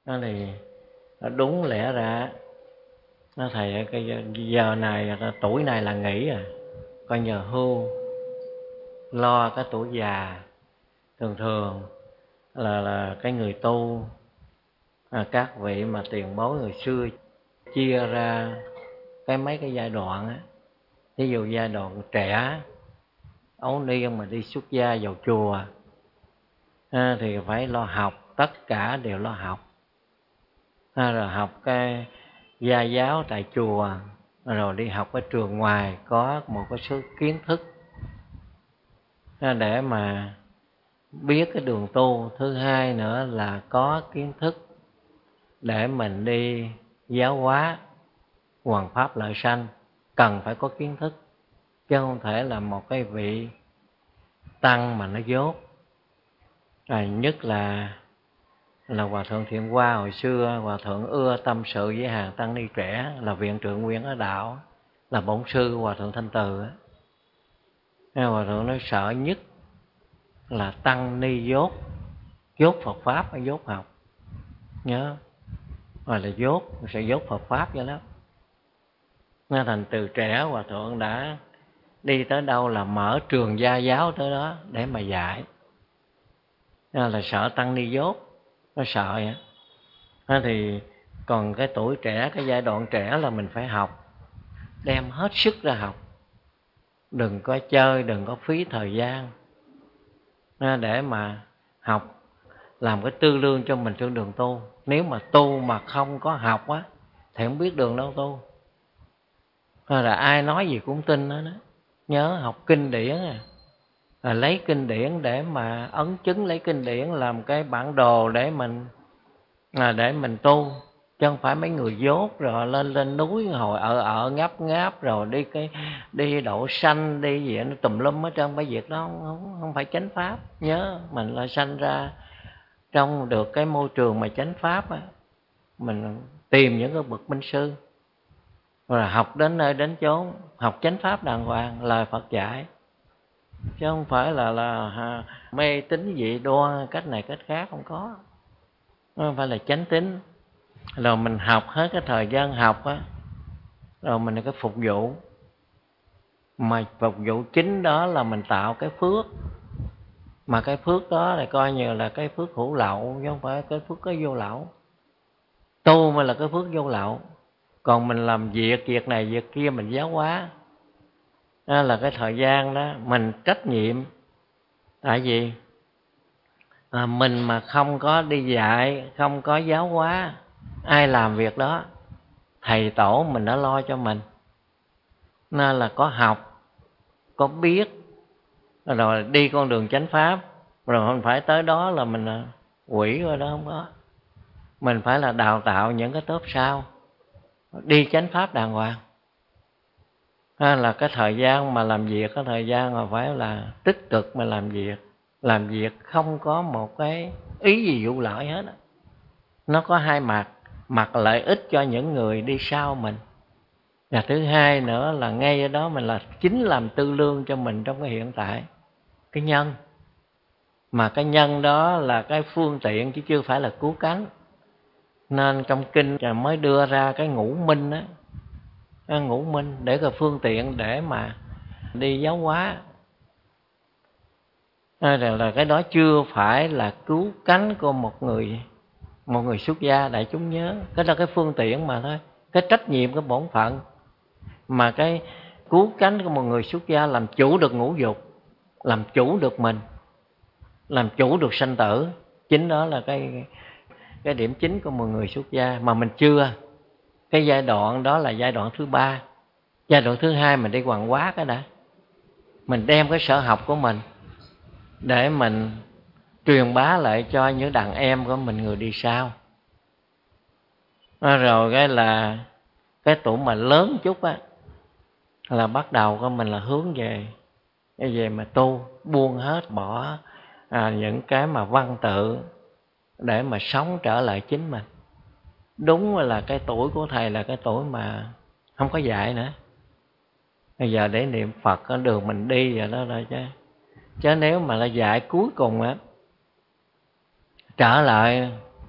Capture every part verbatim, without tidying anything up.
Nó thì đúng lẽ ra nó thầy cái giờ này tuổi này là nghỉ à, coi nhờ hưu lo cái tuổi già. Thường thường là là cái người tu, à, các vị mà tiền bối người xưa chia ra cái mấy cái giai đoạn á. Ví dụ giai đoạn trẻ ấu niên mà đi xuất gia vào chùa, à, thì phải lo học, tất cả đều lo học, à, rồi học cái gia giáo tại chùa, rồi đi học ở trường ngoài có một cái số kiến thức, à, để mà biết cái đường tu. Thứ hai nữa là có kiến thức để mình đi giáo hóa hoằng pháp lợi sanh, cần phải có kiến thức, chứ không thể là một cái vị tăng mà nó dốt. À, nhất là là hòa thượng Thiện Hoa hồi xưa, hòa thượng ưa tâm sự với hàng tăng ni trẻ, là viện trưởng Nguyễn Ở Đạo, là bổn sư hòa thượng Thanh Từ á. Hòa thượng nói sợ nhất là tăng ni dốt, dốt Phật pháp hay dốt học, nhớ rồi là dốt, sẽ dốt Phật pháp vậy đó. Nên thành từ trẻ hòa thượng đã đi tới đâu là mở trường gia giáo tới đó để mà dạy. Nên là sợ tăng ni dốt, nó sợ vậy. Nên thì còn cái tuổi trẻ, cái giai đoạn trẻ là mình phải học, đem hết sức ra học, đừng có chơi, đừng có phí thời gian, để mà học, làm cái tư lương cho mình trên đường tu. Nếu mà tu mà không có học á thì không biết đường đâu tu, hay là ai nói gì cũng tin đó, đó. Nhớ học kinh điển à, à, lấy kinh điển để mà ấn chứng, lấy kinh điển làm cái bản đồ để mình à, để mình tu, chứ không phải mấy người dốt rồi lên lên núi hồi ở ở ngáp ngáp rồi đi cái đi đậu sanh đi gì nó tùm lum hết trơn. Cái việc đó không, không, không phải chánh pháp. Nhớ mình là sanh ra trong được cái môi trường mà chánh pháp á, mình tìm những cái bậc minh sư rồi học đến nơi đến chốn, học chánh pháp đàng hoàng, lời Phật dạy, chứ không phải là là mê tín dị đoan cách này cách khác, không có. Nó không phải là chánh tín. Rồi mình học hết cái thời gian học á, rồi mình là cái phục vụ, mà phục vụ chính đó là mình tạo cái phước, mà cái phước đó là coi như là cái phước hữu lậu, chứ không phải cái phước có vô lậu. Tu mới là cái phước vô lậu, còn mình làm việc việc này việc kia, mình giáo hóa, đó là cái thời gian đó mình trách nhiệm. Tại vì à, mình mà không có đi dạy, không có giáo hóa, ai làm việc đó? Thầy tổ mình đã lo cho mình. Nên là có học, có biết, rồi đi con đường chánh pháp, rồi không phải tới đó là mình quỷ rồi đó, không có. Mình phải là đào tạo những cái tốp sau đi chánh pháp đàng hoàng. Đó là cái thời gian mà làm việc, cái thời gian mà phải là tích cực mà làm việc, làm việc không có một cái ý gì vụ lợi hết. Nó có hai mặt, mặt lợi ích cho những người đi sau mình, và thứ hai nữa là ngay ở đó mình là chính làm tư lương cho mình trong cái hiện tại, cái nhân. Mà cái nhân đó là cái phương tiện chứ chưa phải là cứu cánh. Nên trong kinh mới đưa ra cái ngũ minh á, cái ngũ minh để cái phương tiện để mà đi giáo hóa. Là, là cái đó chưa phải là cứu cánh của một người một người xuất gia. Đại chúng nhớ, cái đó cái phương tiện mà thôi, cái trách nhiệm, cái bổn phận. Mà cái cứu cánh của một người xuất gia làm chủ được ngũ dục, làm chủ được mình, làm chủ được sanh tử, chính đó là cái cái điểm chính của một người xuất gia. Mà mình chưa, cái giai đoạn đó là giai đoạn thứ ba. Giai đoạn thứ hai mình đi hoàn hóa cái đã, mình đem cái sở học của mình để mình truyền bá lại cho những đàn em của mình, người đi sau. Rồi cái là cái tuổi mà lớn chút á, là bắt đầu của mình là hướng về về mà tu, buông hết, bỏ à, những cái mà văn tự để mà sống trở lại chính mình. Đúng là cái tuổi của thầy là cái tuổi mà không có dạy nữa. Bây giờ để niệm Phật ở đường mình đi vậy đó rồi chứ. Chứ nếu mà là dạy cuối cùng á, trở lại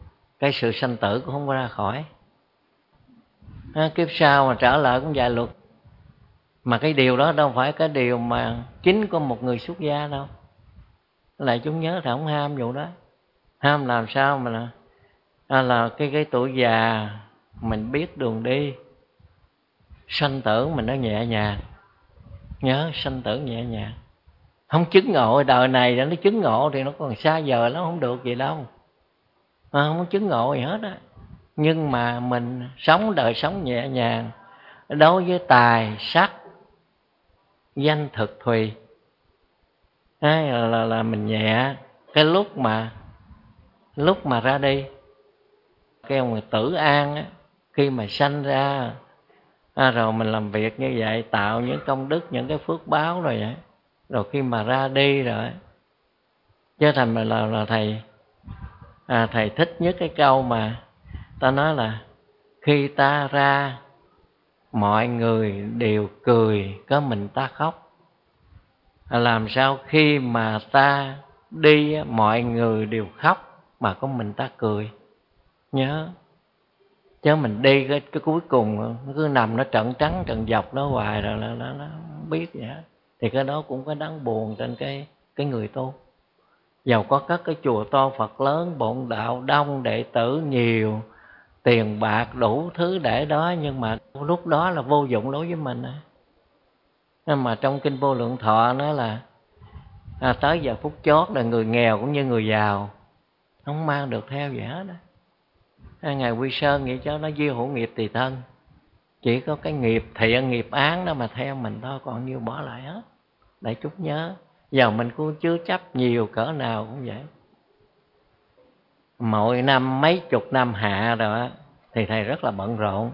cái sự sanh tử cũng không có ra khỏi. À, kiếp sau mà trở lại cũng dài luật. Mà cái điều đó đâu phải cái điều mà chính của một người xuất gia đâu. Lại chúng nhớ thì không ham vụ đó. Ham làm sao mà là, à, là cái cái tuổi già mình biết đường đi, sanh tử mình nó nhẹ nhàng. Nhớ sanh tử nhẹ nhàng. Không chứng ngộ đời này nó chứng ngộ thì nó còn xa vời, nó không được gì đâu. À, không có chứng ngộ gì hết á. Nhưng mà mình sống đời sống nhẹ nhàng đối với tài sắc danh thực thùy. À, là, là, là mình nhẹ. Cái lúc mà lúc mà ra đi, cái ông Tử An á, khi mà sanh ra à, rồi mình làm việc như vậy, tạo những công đức, những cái phước báo rồi vậy, rồi khi mà ra đi rồi, chứ thành mà là, là thầy à, thầy thích nhất cái câu mà ta nói là khi ta ra mọi người đều cười, có mình ta khóc. À, làm sao khi mà ta đi mọi người đều khóc mà có mình ta cười. Nhớ, chứ mình đi cái, cái cuối cùng nó cứ nằm nó trận trắng trận dọc đó hoài rồi là nó không biết vậy hết. Thì cái đó cũng có đáng buồn trên cái cái người tu. Dầu có các cái chùa to Phật lớn, bộn đạo đông, đệ tử nhiều, tiền bạc đủ thứ để đó, nhưng mà lúc đó là vô dụng đối với mình. Nhưng mà trong Kinh Vô Lượng Thọ nói là à, tới giờ phút chót là người nghèo cũng như người giàu không mang được theo gì hết đó. À, Ngài Quy Sơn nghĩ cho nó diêu hữu nghiệp tùy thân, chỉ có cái nghiệp thiện nghiệp án đó mà theo mình thôi, còn nhiêu bỏ lại hết. Để chút nhớ, giờ mình cũng chưa chấp nhiều cỡ nào cũng vậy. Mỗi năm mấy chục năm hạ rồi á thì thầy rất là bận rộn.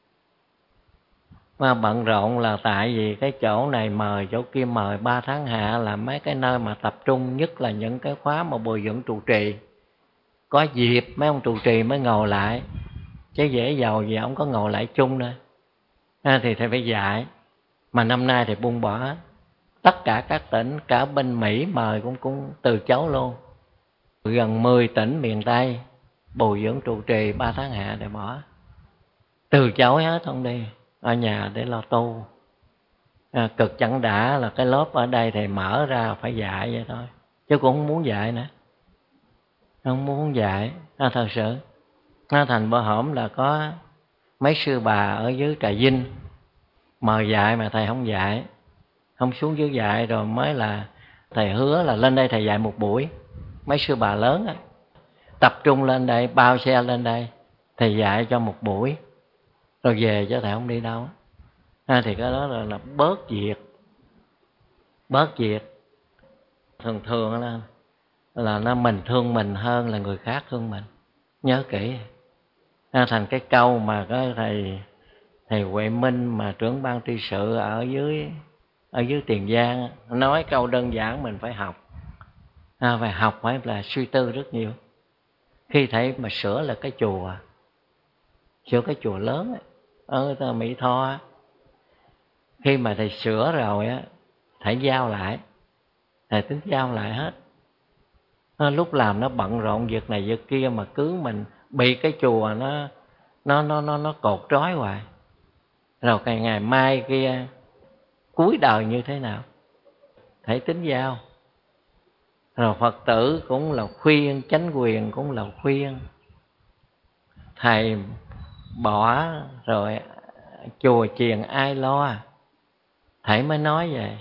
Mà bận rộn là tại vì cái chỗ này mời, chỗ kia mời, ba tháng hạ là mấy cái nơi mà tập trung, nhất là những cái khóa mà bồi dưỡng trụ trì. Có dịp mấy ông trụ trì mới ngồi lại, chứ dễ giàu gì ông có ngồi lại chung nữa. À, thì thầy phải dạy. Mà năm nay thì buông bỏ hết. Tất cả các tỉnh, cả bên Mỹ mời cũng cũng từ chối luôn. Gần mười tỉnh miền Tây bồi dưỡng trụ trì ba tháng hạ để bỏ. Từ chối hết, không đi, ở nhà để lo tu. À, cực chẳng đã là cái lớp ở đây thầy mở ra phải dạy vậy thôi, chứ cũng không muốn dạy nữa. Không muốn dạy, à, thật sự. À, thành bữa hổm là có mấy sư bà ở dưới Trà Vinh mời dạy mà thầy không dạy, không xuống dưới dạy, rồi mới là thầy hứa là lên đây thầy dạy một buổi. Mấy sư bà lớn á, tập trung lên đây, bao xe lên đây, thầy dạy cho một buổi, rồi về cho thầy không đi đâu. À, thì cái đó là, là bớt việc, bớt việc. Thường thường là là nó mình thương mình hơn là người khác thương mình. Nhớ kỹ. À, thành cái câu mà cái thầy thầy Huệ Minh mà trưởng ban tri sự ở dưới ở dưới Tiền Giang nói câu đơn giản mình phải học. À, phải học phải là suy tư rất nhiều. Khi thầy mà sửa là cái chùa, sửa cái chùa lớn ấy, ở Mỹ Tho á, khi mà thầy sửa rồi á, thầy giao lại, thầy tính giao lại hết. À, lúc làm nó bận rộn việc này việc kia mà cứ mình bị cái chùa nó nó nó nó nó cột trói hoài. Rồi ngày ngày mai kia cuối đời như thế nào, thầy tính giao. Rồi Phật tử cũng là khuyên, chánh quyền cũng là khuyên. Thầy bỏ rồi chùa chiền ai lo. Thầy mới nói vậy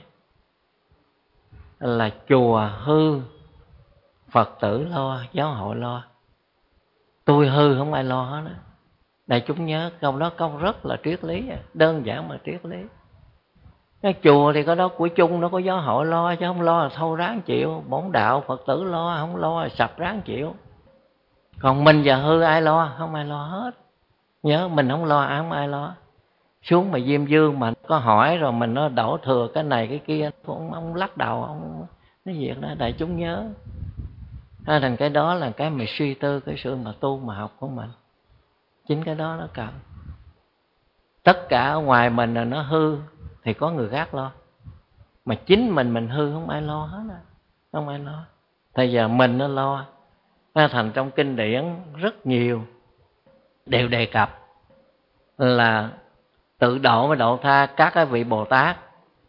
là chùa hư, Phật tử lo, giáo hội lo. Tôi hư không ai lo hết á. Đại chúng nhớ câu đó, câu rất là triết lý, đơn giản mà triết lý. Cái chùa thì có đó của chung, nó có giáo hội lo, chứ không lo là thôi ráng chịu. Bổn đạo Phật tử lo, không lo là sập ráng chịu. Còn mình giờ hư ai lo, không ai lo hết. Nhớ mình không lo, ai không ai lo. Xuống mà Diêm Dương mà có hỏi rồi mình nó đổ thừa cái này cái kia, ông, ông lắc đầu, ông nói việc đó. Đại chúng nhớ. À, thành cái đó là cái mình suy tư cái sự mà tu mà học của mình. Chính cái đó nó cần. Tất cả ở ngoài mình là nó hư thì có người khác lo, mà chính mình mình hư không ai lo hết á, không ai lo. Bây giờ mình nó lo, Thành trong kinh điển rất nhiều đều đề cập là tự độ với độ tha các cái vị Bồ Tát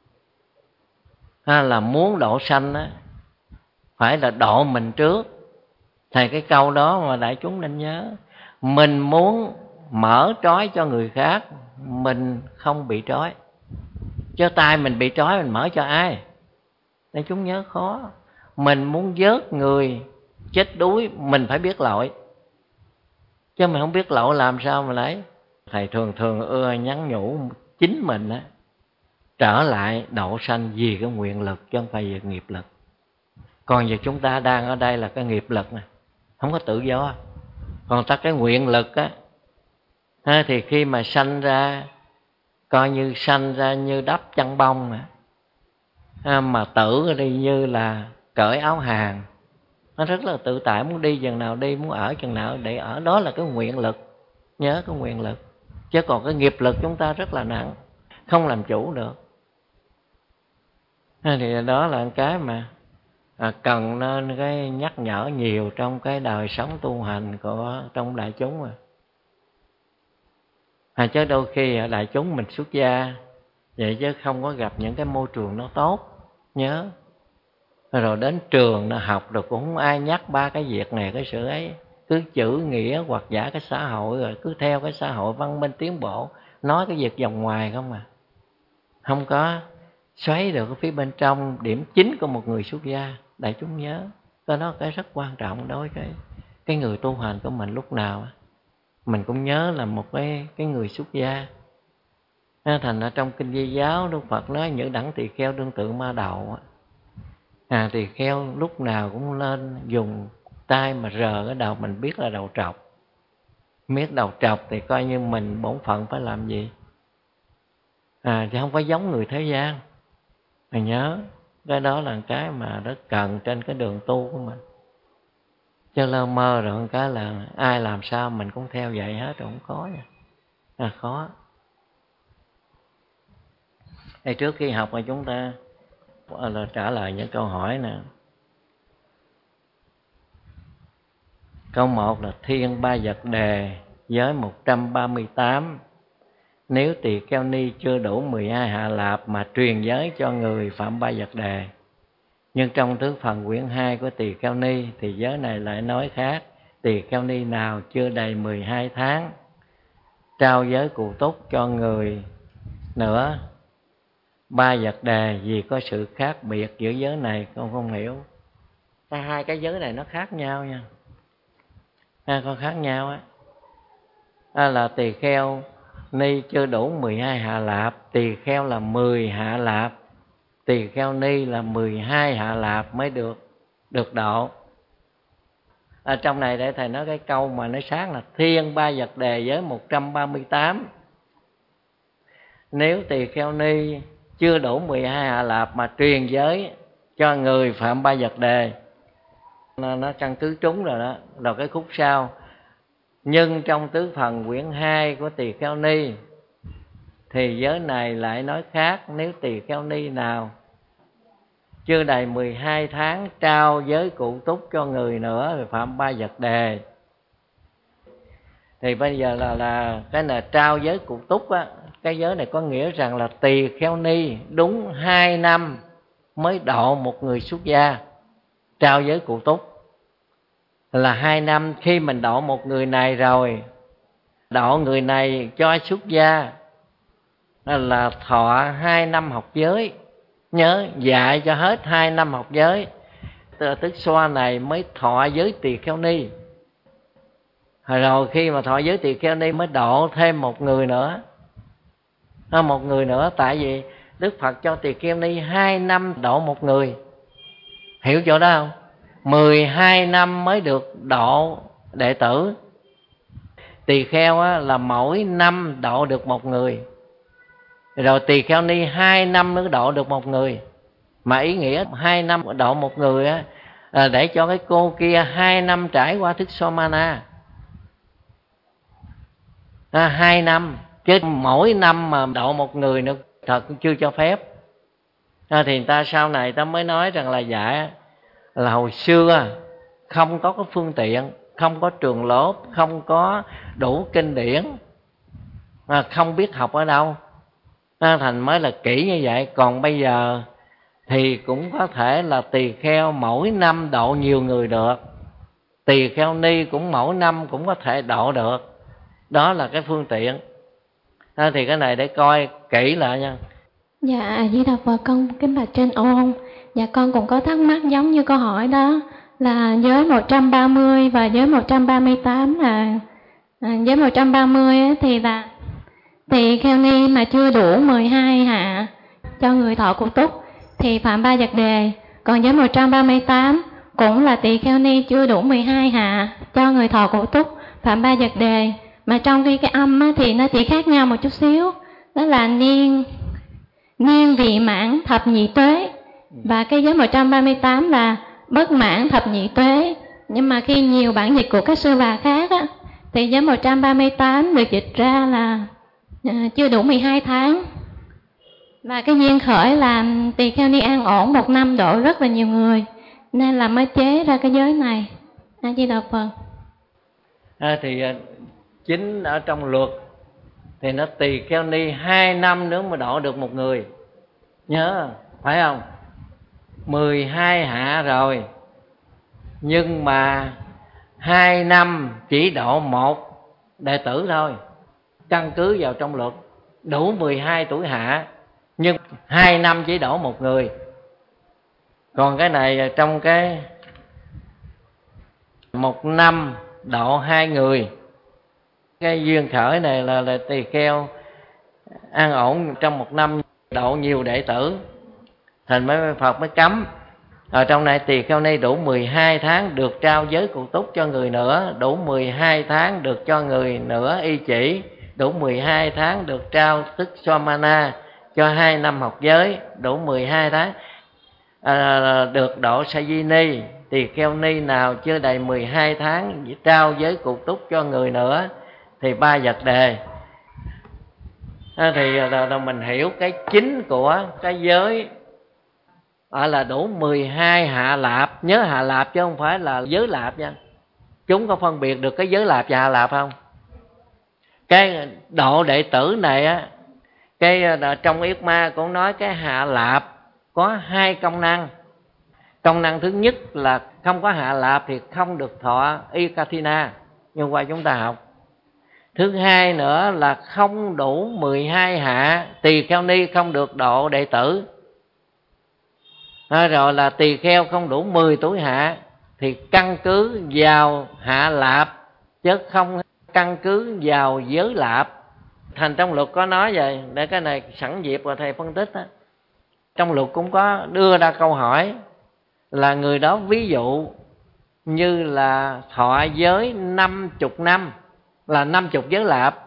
là muốn độ sanh á, phải là độ mình trước. Thì cái câu đó mà đại chúng nên nhớ, mình muốn mở trói cho người khác, mình không bị trói. Chứ tay mình bị trói mình mở cho ai? Đại chúng nhớ khó. Mình muốn vớt người chết đuối, mình phải biết lỗi. Chứ mình không biết lỗi làm sao mà lấy. Thầy thường thường ưa nhắn nhủ chính mình á, trở lại độ sanh vì cái nguyện lực chứ không phải vì nghiệp lực. Còn giờ chúng ta đang ở đây là cái nghiệp lực này, không có tự do. Còn ta cái nguyện lực á, thì khi mà sanh ra, coi như sanh ra như đắp chăn bông à, mà tử đi như là cởi áo hàng. Nó rất là tự tại, muốn đi chừng nào đi, muốn ở chừng nào để ở. Đó là cái nguyện lực. Nhớ cái nguyện lực. Chứ còn cái nghiệp lực chúng ta rất là nặng, không làm chủ được. Thì đó là cái mà à, cần nên cái nhắc nhở nhiều trong cái đời sống tu hành của trong đại chúng. À, à chứ đôi khi đại chúng mình xuất gia vậy chứ không có gặp những cái môi trường nó tốt. Nhớ rồi đến trường nó học rồi cũng không ai nhắc ba cái việc này cái sự ấy, cứ chữ nghĩa hoặc giả cái xã hội, rồi cứ theo cái xã hội văn minh tiến bộ, nói cái việc vòng ngoài không à, không có xoáy được cái phía bên trong điểm chính của một người xuất gia. Đại chúng nhớ cái đó cái rất quan trọng đối với cái cái người tu hành của mình. Lúc nào mình cũng nhớ là một cái cái người xuất gia. Thành ở trong kinh Di giáo Đức Phật nói những đẳng tỳ kheo đương tự ma đầu. À, tỳ kheo lúc nào cũng lên dùng tay mà rờ cái đầu mình biết là đầu trọc. Biết đầu trọc thì coi như mình bổn phận phải làm gì. À, chứ không phải giống người thế gian. Mình nhớ cái đó là cái mà rất cần trên cái đường tu của mình. Chứ lơ mơ rồi cái là ai làm sao mình cũng theo vậy hết rồi, không khó nha. À, khó. Thì trước khi học mà chúng ta là trả lời những câu hỏi nè. Câu một là Thiên Ba Vật Đề giới một trăm ba mươi tám. Nếu tỳ kheo ni chưa đủ mười hai hạ lạp mà truyền giới cho người phạm Ba Vật Đề, nhưng trong tứ phần quyển hai của tỳ kheo ni thì giới này lại nói khác. Tỳ kheo ni nào chưa đầy mười hai tháng trao giới cụ túc cho người nữa Ba Vật Đề, vì có sự khác biệt giữa giới này. Con không hiểu. Hai cái giới này nó khác nhau nha. À, con khác nhau á. À, là tỳ kheo ni chưa đủ mười hai hạ lạp, tỳ kheo là mười hạ lạp, tỳ kheo ni là mười hai hạ lạp mới được được độ. Ở trong này để thầy nói cái câu mà nói sáng là Thiên Ba Vật Đề giới một trăm ba mươi tám. Nếu tỳ kheo ni chưa đủ mười hai hạ lạp mà truyền giới cho người phạm Ba Vật Đề, nó, nó căn cứ trúng rồi đó. Rồi cái khúc sau, nhưng trong tứ phần quyển hai của tỳ kheo ni thì giới này lại nói khác. Nếu tỳ kheo ni nào chưa đầy mười hai tháng trao giới cụ túc cho người nữa thì phạm Ba Vật Đề. Thì bây giờ là là cái này trao giới cụ túc á, cái giới này có nghĩa rằng là tỳ kheo ni đúng hai năm mới độ một người xuất gia. Trao giới cụ túc là hai năm. Khi mình độ một người này rồi, độ người này cho xuất gia là thọ hai năm học giới. Nhớ dạy cho hết hai năm học giới, tức xoa này mới thọ giới tỳ kheo ni. Rồi khi mà thọ giới tỳ kheo ni mới độ thêm một người nữa. Một người nữa, tại vì Đức Phật cho tỳ kheo ni hai năm độ một người. Hiểu chỗ đó không? mười hai năm mới được độ đệ tử. Tỳ kheo á, là mỗi năm độ được một người. Rồi tỳ kheo ni hai năm mới độ được một người. Mà ý nghĩa hai năm độ một người á, là để cho cái cô kia hai năm trải qua thức Somana. À, hai năm. Chứ mỗi năm mà độ một người nữa thật cũng chưa cho phép. À, thì người ta sau này ta mới nói rằng là dạ là hồi xưa không có cái phương tiện, không có trường lớp, không có đủ kinh điển, à, không biết học ở đâu, à, thành mới là kỹ như vậy. Còn bây giờ thì cũng có thể là tỳ kheo mỗi năm độ nhiều người được, tỳ kheo ni cũng mỗi năm cũng có thể độ được. Đó là cái phương tiện, à, thì cái này để coi kỹ lại nha. Dạ, Di Đà Phật, con kính bạch trên ôn. Dạ, con cũng có thắc mắc giống như câu hỏi đó, là giới một trăm ba mươi và giới một trăm ba mươi tám là à, giới một trăm ba mươi á, thì là tỳ kheo ni mà chưa đủ mười hai hạ cho người thọ cụ túc thì phạm ba vật đề. Còn giới một trăm ba mươi tám cũng là tỳ kheo ni chưa đủ mười hai hạ cho người thọ cụ túc, phạm ba vật đề. Mà trong khi cái âm á, thì nó chỉ khác nhau một chút xíu, đó là niên niên vị mãn thập nhị tuế, và cái giới một trăm ba mươi tám là bất mãn thập nhị tuế. Nhưng mà khi nhiều bản dịch của các sư bà khác á, thì giới một trăm ba mươi tám được dịch ra là à, chưa đủ mười hai tháng. Và cái duyên khởi là tỳ kheo ni an ổn một năm độ rất là nhiều người, nên là mới chế ra cái giới này. A Di Đà Phật. À, thì chính ở trong luật thì nó tỳ kheo ni hai năm nữa mới độ được một người, nhớ phải không? mười hai hạ rồi, nhưng mà hai năm chỉ độ một đệ tử thôi, căn cứ vào trong luật đủ mười hai tuổi hạ, nhưng hai năm chỉ độ một người. Còn cái này trong cái một năm độ hai người. Cái duyên khởi này là, là tỳ kheo an ổn trong một năm độ nhiều đệ tử, thành mấy Phật mới cấm. Ở trong này tỳ kheo ni đủ mười hai tháng được trao giới cụ túc cho người nữa, đủ mười hai tháng được cho người nữa y chỉ, đủ mười hai tháng được trao tức Somana cho hai năm học giới, đủ mười hai tháng à, được độ sa di ni. Tỳ kheo ni nào chưa đầy mười hai tháng trao giới cụ túc cho người nữa thì ba vật đề. À, thì là mình hiểu cái chính của cái giới à, là đủ mười hai hạ lạp. Nhớ hạ lạp chứ không phải là giới lạp nha. Chúng có phân biệt được cái giới lạp và hạ lạp không? Cái độ đệ tử này á, cái trong Yết Ma cũng nói cái hạ lạp có hai công năng. Công năng thứ nhất là không có hạ lạp thì không được thọ Ikathina, như qua chúng ta học. Thứ hai nữa là không đủ mười hai hạ, tỳ kheo ni không được độ đệ tử. À, rồi là tỳ kheo không đủ mười tuổi hạ thì căn cứ vào hạ lạp chứ không căn cứ vào giới lạp. Thành trong luật có nói vậy, để cái này sẵn dịp rồi thầy phân tích đó. Trong luật cũng có đưa ra câu hỏi là người đó ví dụ như là thọ giới năm chục năm, là năm chục giới lạp,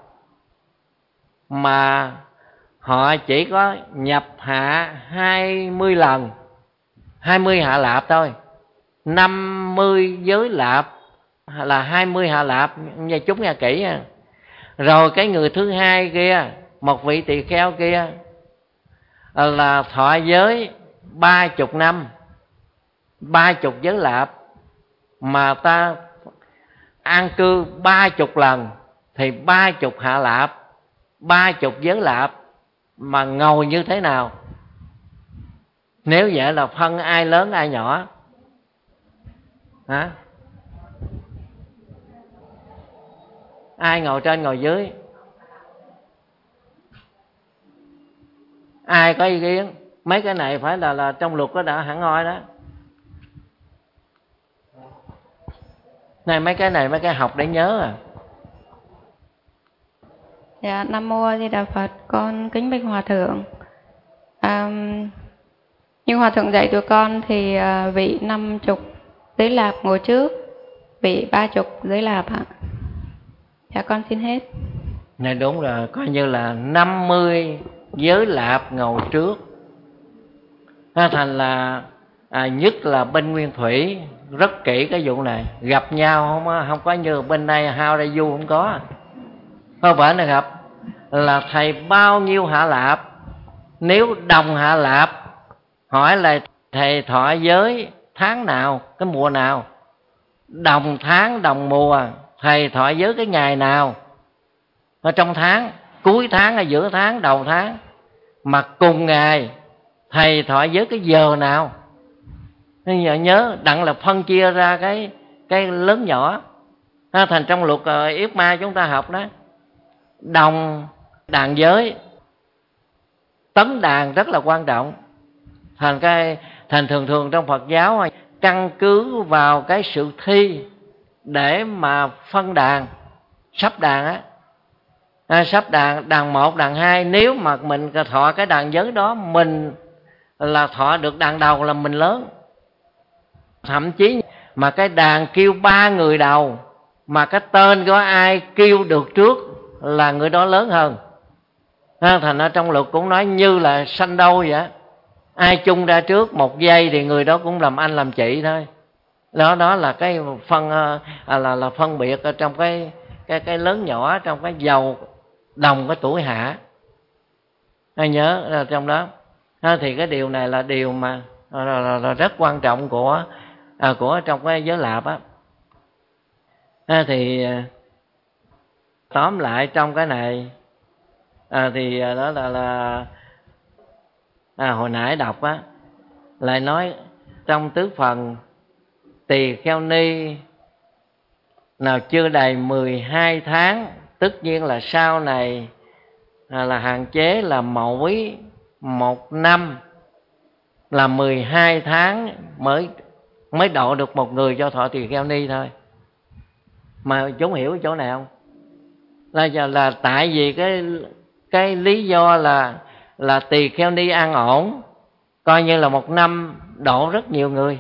mà họ chỉ có nhập hạ hai mươi lần, hai mươi hạ lạp thôi. Năm mươi giới lạp là hai mươi hạ lạp, nghe chúng nghe kỹ nha. Rồi cái người thứ hai kia, một vị tỳ kheo kia là thọ giới ba chục năm, ba chục giới lạp, mà ta an cư ba chục lần thì ba chục hạ lạp, ba chục giới lạp mà ngồi như thế nào? Nếu vậy là phân ai lớn ai nhỏ hả? Ai ngồi trên ngồi dưới? Ai có ý kiến? Mấy cái này phải là là trong luật có đã hẳn hoi đó. Này mấy cái này mấy cái học để nhớ à. Dạ, Nam Mô A Di Đà Phật, con kính bạch Hòa Thượng. À, như Hòa Thượng dạy tụi con thì à, vị năm chục giới lạp ngồi trước, vị ba chục giới lạp ạ. Dạ con xin hết. Này đúng rồi, coi như là năm mươi giới lạp ngồi trước. Nó thành là à, nhất là bên Nguyên Thủy rất kỹ cái vụ này. Gặp nhau không không có như bên đây hao ra du không có. Không phải là gặp là thầy bao nhiêu hạ lạp. Nếu đồng hạ lạp hỏi là thầy thọ giới tháng nào, cái mùa nào, đồng tháng đồng mùa, thầy thọ giới cái ngày nào ở trong tháng, cuối tháng hay giữa tháng, đầu tháng, mà cùng ngày thầy thọ giới cái giờ nào. Bây giờ nhớ đặng là phân chia ra cái cái lớn nhỏ. Thành trong luật uh, Yết Ma chúng ta học đó, đồng đàn giới, tấn đàn rất là quan trọng. Thành cái thành thường thường trong Phật giáo căn cứ vào cái sự thi để mà phân đàn, sắp đàn á, à, sắp đàn, đàn một, đàn hai. Nếu mà mình thọ cái đàn giới đó, mình là thọ được đàn đầu là mình lớn. Thậm chí mà cái đàn kêu ba người đầu, mà cái tên của ai kêu được trước là người đó lớn hơn. À, thành ra trong luật cũng nói như là sanh đôi vậy, ai chung ra trước một giây thì người đó cũng làm anh làm chị thôi. Đó đó là cái phân à, là là phân biệt ở trong cái cái cái lớn nhỏ trong cái giàu đồng cái tuổi hạ. Ai nhớ là trong đó. À, thì cái điều này là điều mà là, là, là rất quan trọng của à, của trong cái giới Lạp á. À, thì tóm lại trong cái này à, thì đó là là à, hồi nãy đọc á, lại nói trong tứ phần tỳ kheo ni nào chưa đầy mười hai tháng, tất nhiên là sau này à, là hạn chế là mỗi một năm là mười hai tháng mới mới độ được một người cho thọ tỳ kheo ni thôi. Mà chúng hiểu chỗ này không? Là là tại vì cái cái lý do là là tỳ kheo ni an ổn, coi như là một năm độ rất nhiều người.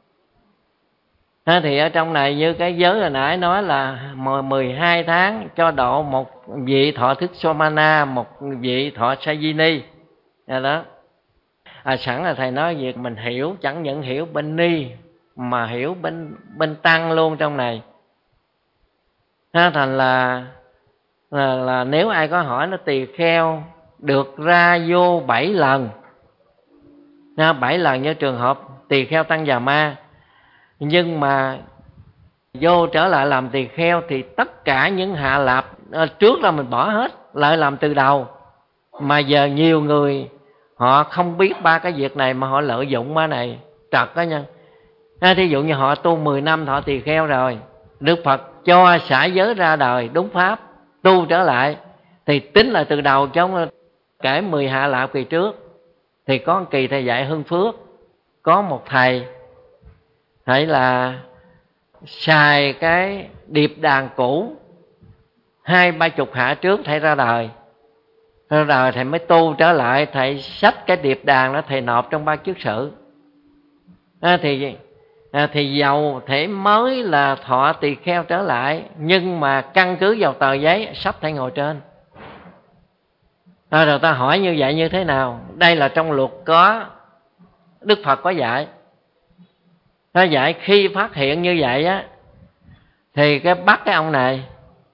Thì ở trong này như cái giới hồi nãy nói là mười hai tháng cho độ một vị thọ thức Somana, một vị thọ Sajini. Đó. À, sẵn là thầy nói việc mình hiểu, chẳng những hiểu bên ni mà hiểu bên bên tăng luôn trong này. Ha, thành là, là là nếu ai có hỏi nó tỳ kheo được ra vô bảy lần, ha, bảy lần như trường hợp tỳ kheo Tăng Già Ma, nhưng mà vô trở lại làm tỳ kheo thì tất cả những hạ lạp trước là mình bỏ hết, lại làm từ đầu. Mà giờ nhiều người họ không biết ba cái việc này mà họ lợi dụng ba này trật đó nha. À, thí dụ như họ tu mười năm thọ tỳ kheo rồi, Đức Phật cho xả giới ra đời đúng pháp, tu trở lại thì tính lại từ đầu trong kể mười hạ lạp kỳ trước. Thì có một kỳ thầy dạy Hưng Phước, có một thầy hay là xài cái điệp đàn cũ hai ba chục hạ trước thầy ra đời, ra đời thầy mới tu trở lại, thầy xách cái điệp đàn đó thầy nộp trong ban chức sự. À, thì à, thì giàu thể mới là thọ tỳ kheo trở lại, nhưng mà căn cứ vào tờ giấy sắp thầy ngồi trên. À, rồi ta hỏi như vậy như thế nào? Đây là trong luật có, Đức Phật có dạy. Nó dạy khi phát hiện như vậy á, thì cái bắt cái ông này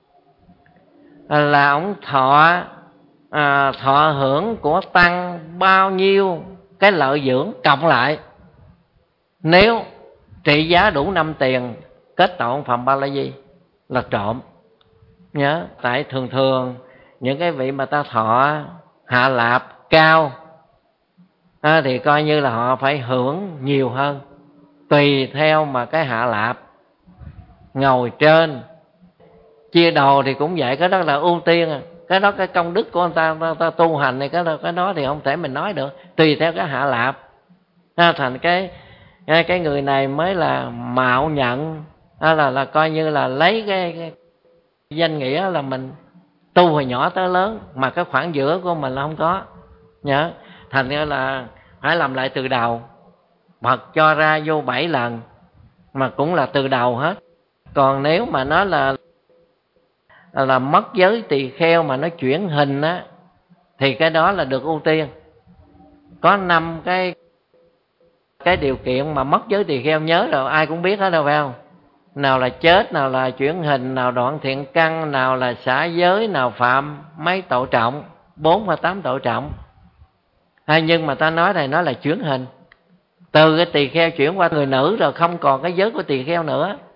là ông thọ à, thọ hưởng của tăng bao nhiêu cái lợi dưỡng cộng lại, nếu trị giá đủ năm tiền, kết tội phạm ba la di là trộm. Nhớ, tại thường thường những cái vị mà ta thọ hạ lạp cao à, thì coi như là họ phải hưởng nhiều hơn, tùy theo mà cái hạ lạp ngồi trên chia đồ thì cũng vậy. Cái đó là ưu tiên, cái đó cái công đức của người ta, ta, ta tu hành này, cái đó, cái đó thì không thể mình nói được, tùy theo cái hạ lạp à, thành cái cái người này mới là mạo nhận à, là là coi như là lấy cái, cái danh nghĩa là mình tu hồi nhỏ tới lớn, mà cái khoảng giữa của mình là không có. Nhớ, thành ra là phải làm lại từ đầu. Phật cho ra vô bảy lần mà cũng là từ đầu hết. Còn nếu mà nó là là mất giới tỳ kheo mà nó chuyển hình á, thì cái đó là được ưu tiên. Có năm cái cái điều kiện mà mất giới tỳ kheo, nhớ rồi, ai cũng biết hết đâu phải không? Nào là chết, nào là chuyển hình, nào đoạn thiện căn, nào là xả giới, nào phạm mấy tội trọng, bốn và tám tội trọng. Hay nhưng mà ta nói này, nó là chuyển hình, từ cái tỳ kheo chuyển qua người nữ rồi không còn cái giới của tỳ kheo nữa,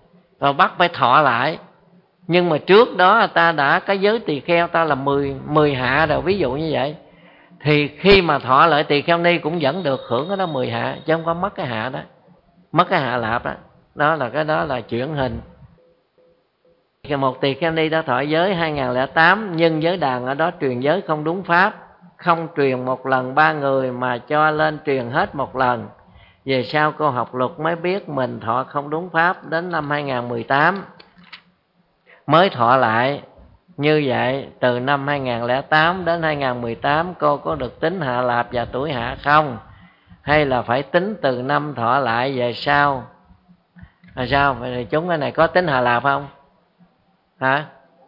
rồi bắt phải thọ lại. Nhưng mà trước đó ta đã cái giới tỳ kheo ta là mười, mười hạ rồi, ví dụ như vậy. Thì khi mà thọ lại tỳ kheo ni cũng vẫn được hưởng cái đó mười hạ, chứ không có mất cái hạ đó, mất cái hạ lạp đó. Đó là cái đó là chuyển hình. Một tỳ kheo ni đã thọ giới hai nghìn lẻ tám, nhưng giới đàn ở đó truyền giới không đúng pháp, không truyền một lần ba người mà cho lên truyền hết một lần. Về sau cô học luật mới biết mình thọ không đúng pháp, đến năm hai nghìn mười tám mới thọ lại. Như vậy từ năm hai nghìn lẻ tám đến hai nghìn mười tám cô có được tính hạ lạp và tuổi hạ không? Hay là phải tính từ năm thọ lại về sau? Là sao? Vậy chúng cái này có tính hạ lạp không? Hả?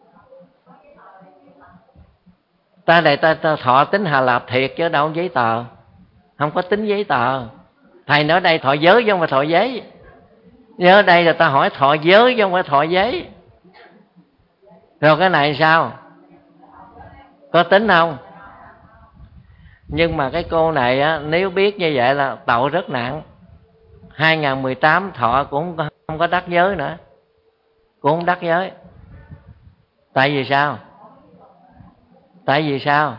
Ta đây ta, ta thọ tính hạ lạp thiệt chứ đâu giấy tờ. Không có tính giấy tờ. Thầy nói đây thọ giới chứ không phải thọ giấy. Nhớ đây là ta hỏi thọ giới chứ không phải thọ giấy. Rồi cái này sao? Có tính không? Nhưng mà cái cô này á, nếu biết như vậy là tội rất nặng. Hai nghìn mười tám thọ cũng không có đắc giới nữa, cũng không đắc giới. Tại vì sao? Tại vì sao?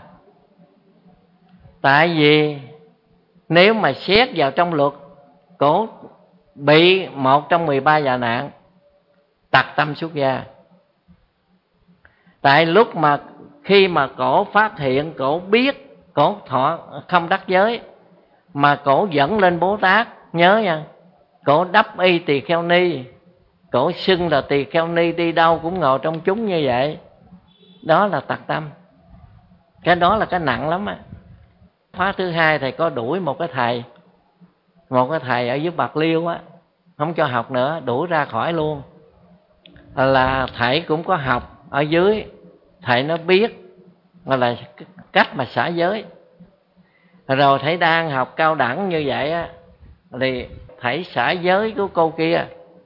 Tại vì nếu mà xét vào trong luật, cổ bị một trong mười ba già nạn, tặc tâm xuất gia. Tại lúc mà khi mà cổ phát hiện, cổ biết cổ thọ không đắc giới, mà cổ dẫn lên Bồ Tát, nhớ nha, cổ đắp y tỳ kheo ni, cổ xưng là tỳ kheo ni, đi đâu cũng ngồi trong chúng như vậy. Đó là tặc tâm. Cái đó là cái nặng lắm á. Khóa thứ hai thầy có đuổi một cái thầy, một cái thầy ở dưới Bạc Liêu á, không cho học nữa, đuổi ra khỏi luôn. Là thầy cũng có học ở dưới, thầy nó biết là cách mà xả giới. Rồi thầy đang học cao đẳng như vậy á, thì thầy xả giới của cô kia.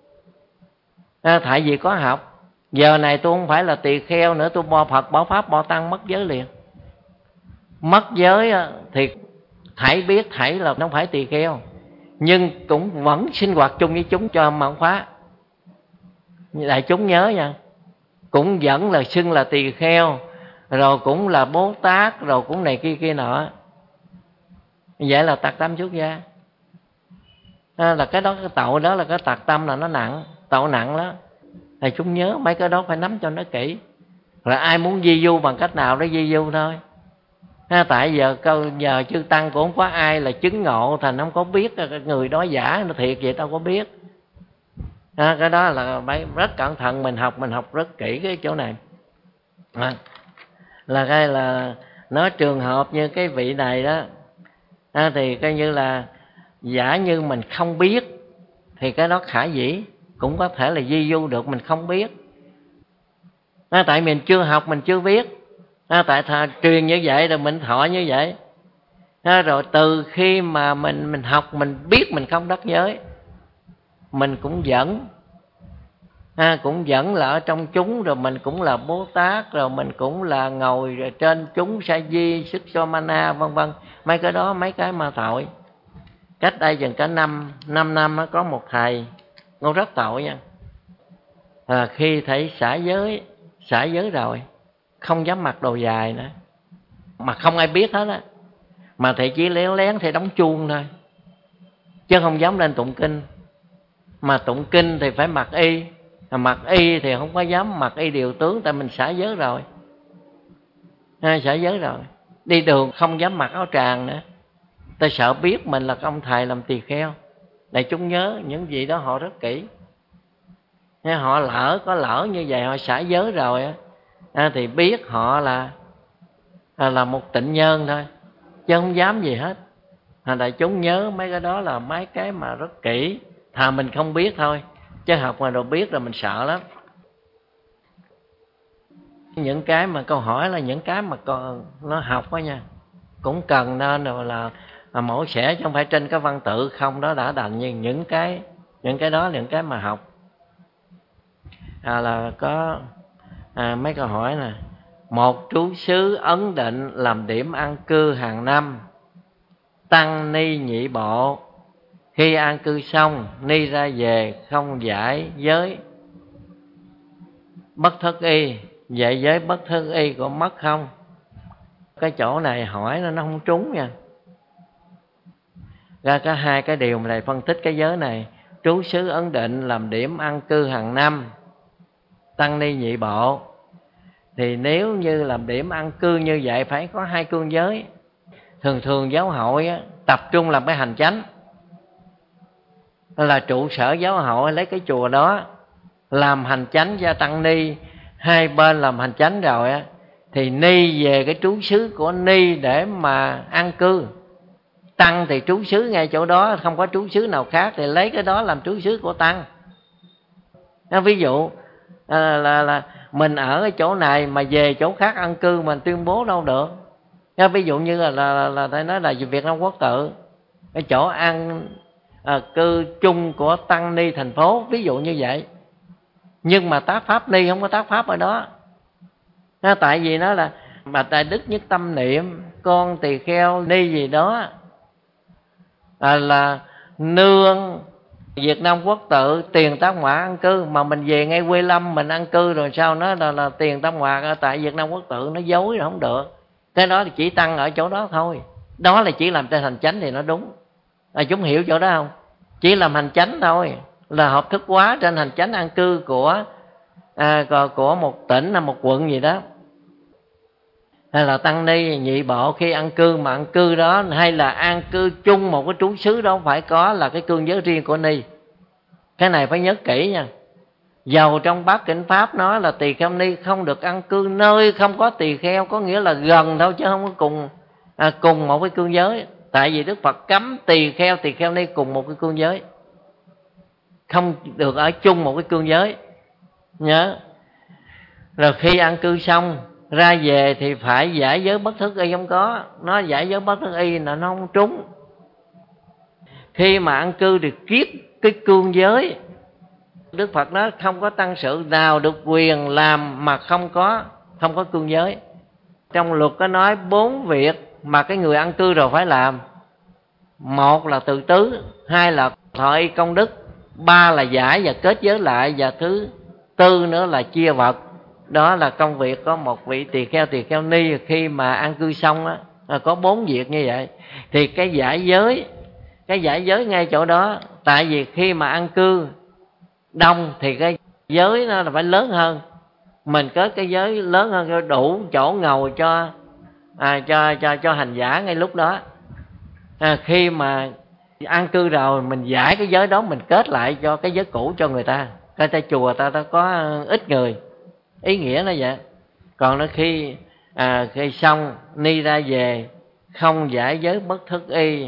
Thầy gì có học, giờ này tôi không phải là tỳ kheo nữa, tôi bo Phật, bỏ Pháp, bỏ Tăng, mất giới liền. Mất giới thì thầy biết thầy là không phải tỳ kheo, nhưng cũng vẫn sinh hoạt chung với chúng cho mà không khóa. Đại chúng nhớ nha, cũng vẫn là xưng là tỳ kheo, rồi cũng là Bồ Tát, rồi cũng này kia kia nọ. Vậy là tặc tâm xuất gia. À, là cái đó, cái tội đó là cái tặc tâm là nó nặng, tội nặng đó. Thầy chúng nhớ mấy cái đó phải nắm cho nó kỹ. Rồi ai muốn di du bằng cách nào đó di du thôi. À, tại giờ câu giờ chư tăng cũng không có ai là chứng ngộ, thành không có biết người đó giả nó thiệt vậy, tao có biết. À, cái đó là phải rất cẩn thận, mình học mình học rất kỹ cái chỗ này. À, là cái là nói trường hợp như cái vị này đó, à, thì coi như là giả như mình không biết thì cái đó khả dĩ, cũng có thể là di du được, mình không biết. À, tại mình chưa học mình chưa biết. À, tại thà truyền như vậy rồi mình thọ như vậy. À, rồi từ khi mà mình mình học mình biết mình không đắc giới, mình cũng dẫn, à, cũng dẫn là ở trong chúng, rồi mình cũng là Bồ Tát, rồi mình cũng là ngồi rồi trên chúng sa di, sức so mana, vân vân. Mấy cái đó mấy cái ma tội. Cách đây chừng cả năm năm năm có một thầy ngô rất tội nha. À, khi thầy xả giới, xả giới rồi không dám mặc đồ dài nữa, mà không ai biết hết á, mà thầy chỉ lén lén thầy đóng chuông thôi, chứ không dám lên tụng kinh. Mà tụng kinh thì phải mặc y, mà mặc y thì không có dám mặc y điều tướng, tại mình xả giới rồi. À, xả giới rồi, đi đường không dám mặc áo tràng nữa, tôi sợ biết mình là ông thầy làm tỳ kheo. Đại chúng nhớ những gì đó họ rất kỹ. Họ lỡ có lỡ như vậy, họ xả giới rồi á, à, thì biết họ là à, là một tịnh nhân thôi, chứ không dám gì hết. À, đại chúng nhớ mấy cái đó là mấy cái mà rất kỹ, thà mình không biết thôi, chứ học mà rồi biết rồi mình sợ lắm. Những cái mà câu hỏi là những cái mà con nó học đó nha, cũng cần nên rồi là, là mổ xẻ, chứ không phải trên cái văn tự không đó đã đành. Nhưng những cái những cái đó là những cái mà học. À, là có à, mấy câu hỏi nè. Một trú xứ Ấn Định làm điểm an cư hàng năm, tăng ni nhị bộ. Khi an cư xong, ni ra về không giải giới, bất thức y, vậy giới bất thức y có mất không? Cái chỗ này hỏi nó nó không trúng nha. Ra có hai cái điều này phân tích cái giới này. Trú xứ ấn định làm điểm an cư hàng năm, tăng ni nhị bộ. Thì nếu như làm điểm an cư như vậy phải có hai cương giới. Thường thường giáo hội á, tập trung làm cái hành chánh, là trụ sở giáo hội lấy cái chùa đó làm hành chánh cho tăng ni. Hai bên làm hành chánh rồi á, thì ni về cái trú xứ của ni để mà an cư. Tăng thì trú xứ ngay chỗ đó, không có trú xứ nào khác thì lấy cái đó làm trú xứ của tăng. Ví dụ là, là, là mình ở cái chỗ này mà về chỗ khác an cư mình tuyên bố đâu được. Ví dụ như là là, là phải nói là Việt Nam Quốc tự, cái chỗ an à, cư chung của tăng ni thành phố, ví dụ như vậy. Nhưng mà tác pháp ni không có tác pháp ở đó. Nó tại vì nó là mà tại đức nhất tâm niệm con tỳ kheo ni gì đó à, là nương Việt Nam Quốc tự tiền tác ngoại an cư, mà mình về ngay quê lâm mình an cư rồi sao nó là, là tiền tác ngoại tại Việt Nam Quốc tự nó dối rồi không được. Cái đó thì chỉ tăng ở chỗ đó thôi. Đó là chỉ làm cho hành chánh thì nó đúng. À, chúng hiểu chỗ đó không? Chỉ làm hành chánh thôi, là hợp thức hóa trên hành chánh an cư của à, của một tỉnh hay một quận gì đó. Hay là tăng ni nhị bộ khi an cư mà an cư đó, hay là an cư chung một cái trú xứ đó, phải có là cái cương giới riêng của ni. Cái này phải nhớ kỹ nha. Dầu trong Bát Kinh Pháp nói là tỳ kheo ni không được an cư nơi không có tỳ kheo, có nghĩa là gần thôi chứ không có cùng à, cùng một cái cương giới. Tại vì Đức Phật cấm tỳ kheo tỳ kheo ni cùng một cái cương giới, không được ở chung một cái cương giới. Nhớ. Rồi khi an cư xong ra về thì phải giải giới bất thức y, không có. Nó giải giới bất thức y là nó không trúng. Khi mà an cư thì kiết cái cương giới. Đức Phật nói không có tăng sự nào được quyền làm mà không có không có cương giới. Trong luật có nói bốn việc mà cái người an cư rồi phải làm. Một là từ tứ, hai là thọ y công đức, ba là giải và kết giới lại, và thứ tư nữa là chia vật. Đó là công việc có một vị tỳ kheo tỳ kheo ni khi mà an cư xong á, có bốn việc như vậy. Thì cái giải giới, cái giải giới ngay chỗ đó. Tại vì khi mà an cư đông thì cái giới nó là phải lớn hơn. Mình kết cái giới lớn hơn cho đủ chỗ ngồi cho à, cho cho cho hành giả ngay lúc đó. À, khi mà an cư rồi mình giải cái giới đó, mình kết lại cho cái giới cũ cho người ta. Cái ta chùa ta ta có ít người, ý nghĩa nó vậy. Còn nó khi à, khi xong ni ra về không giải giới bất thức y,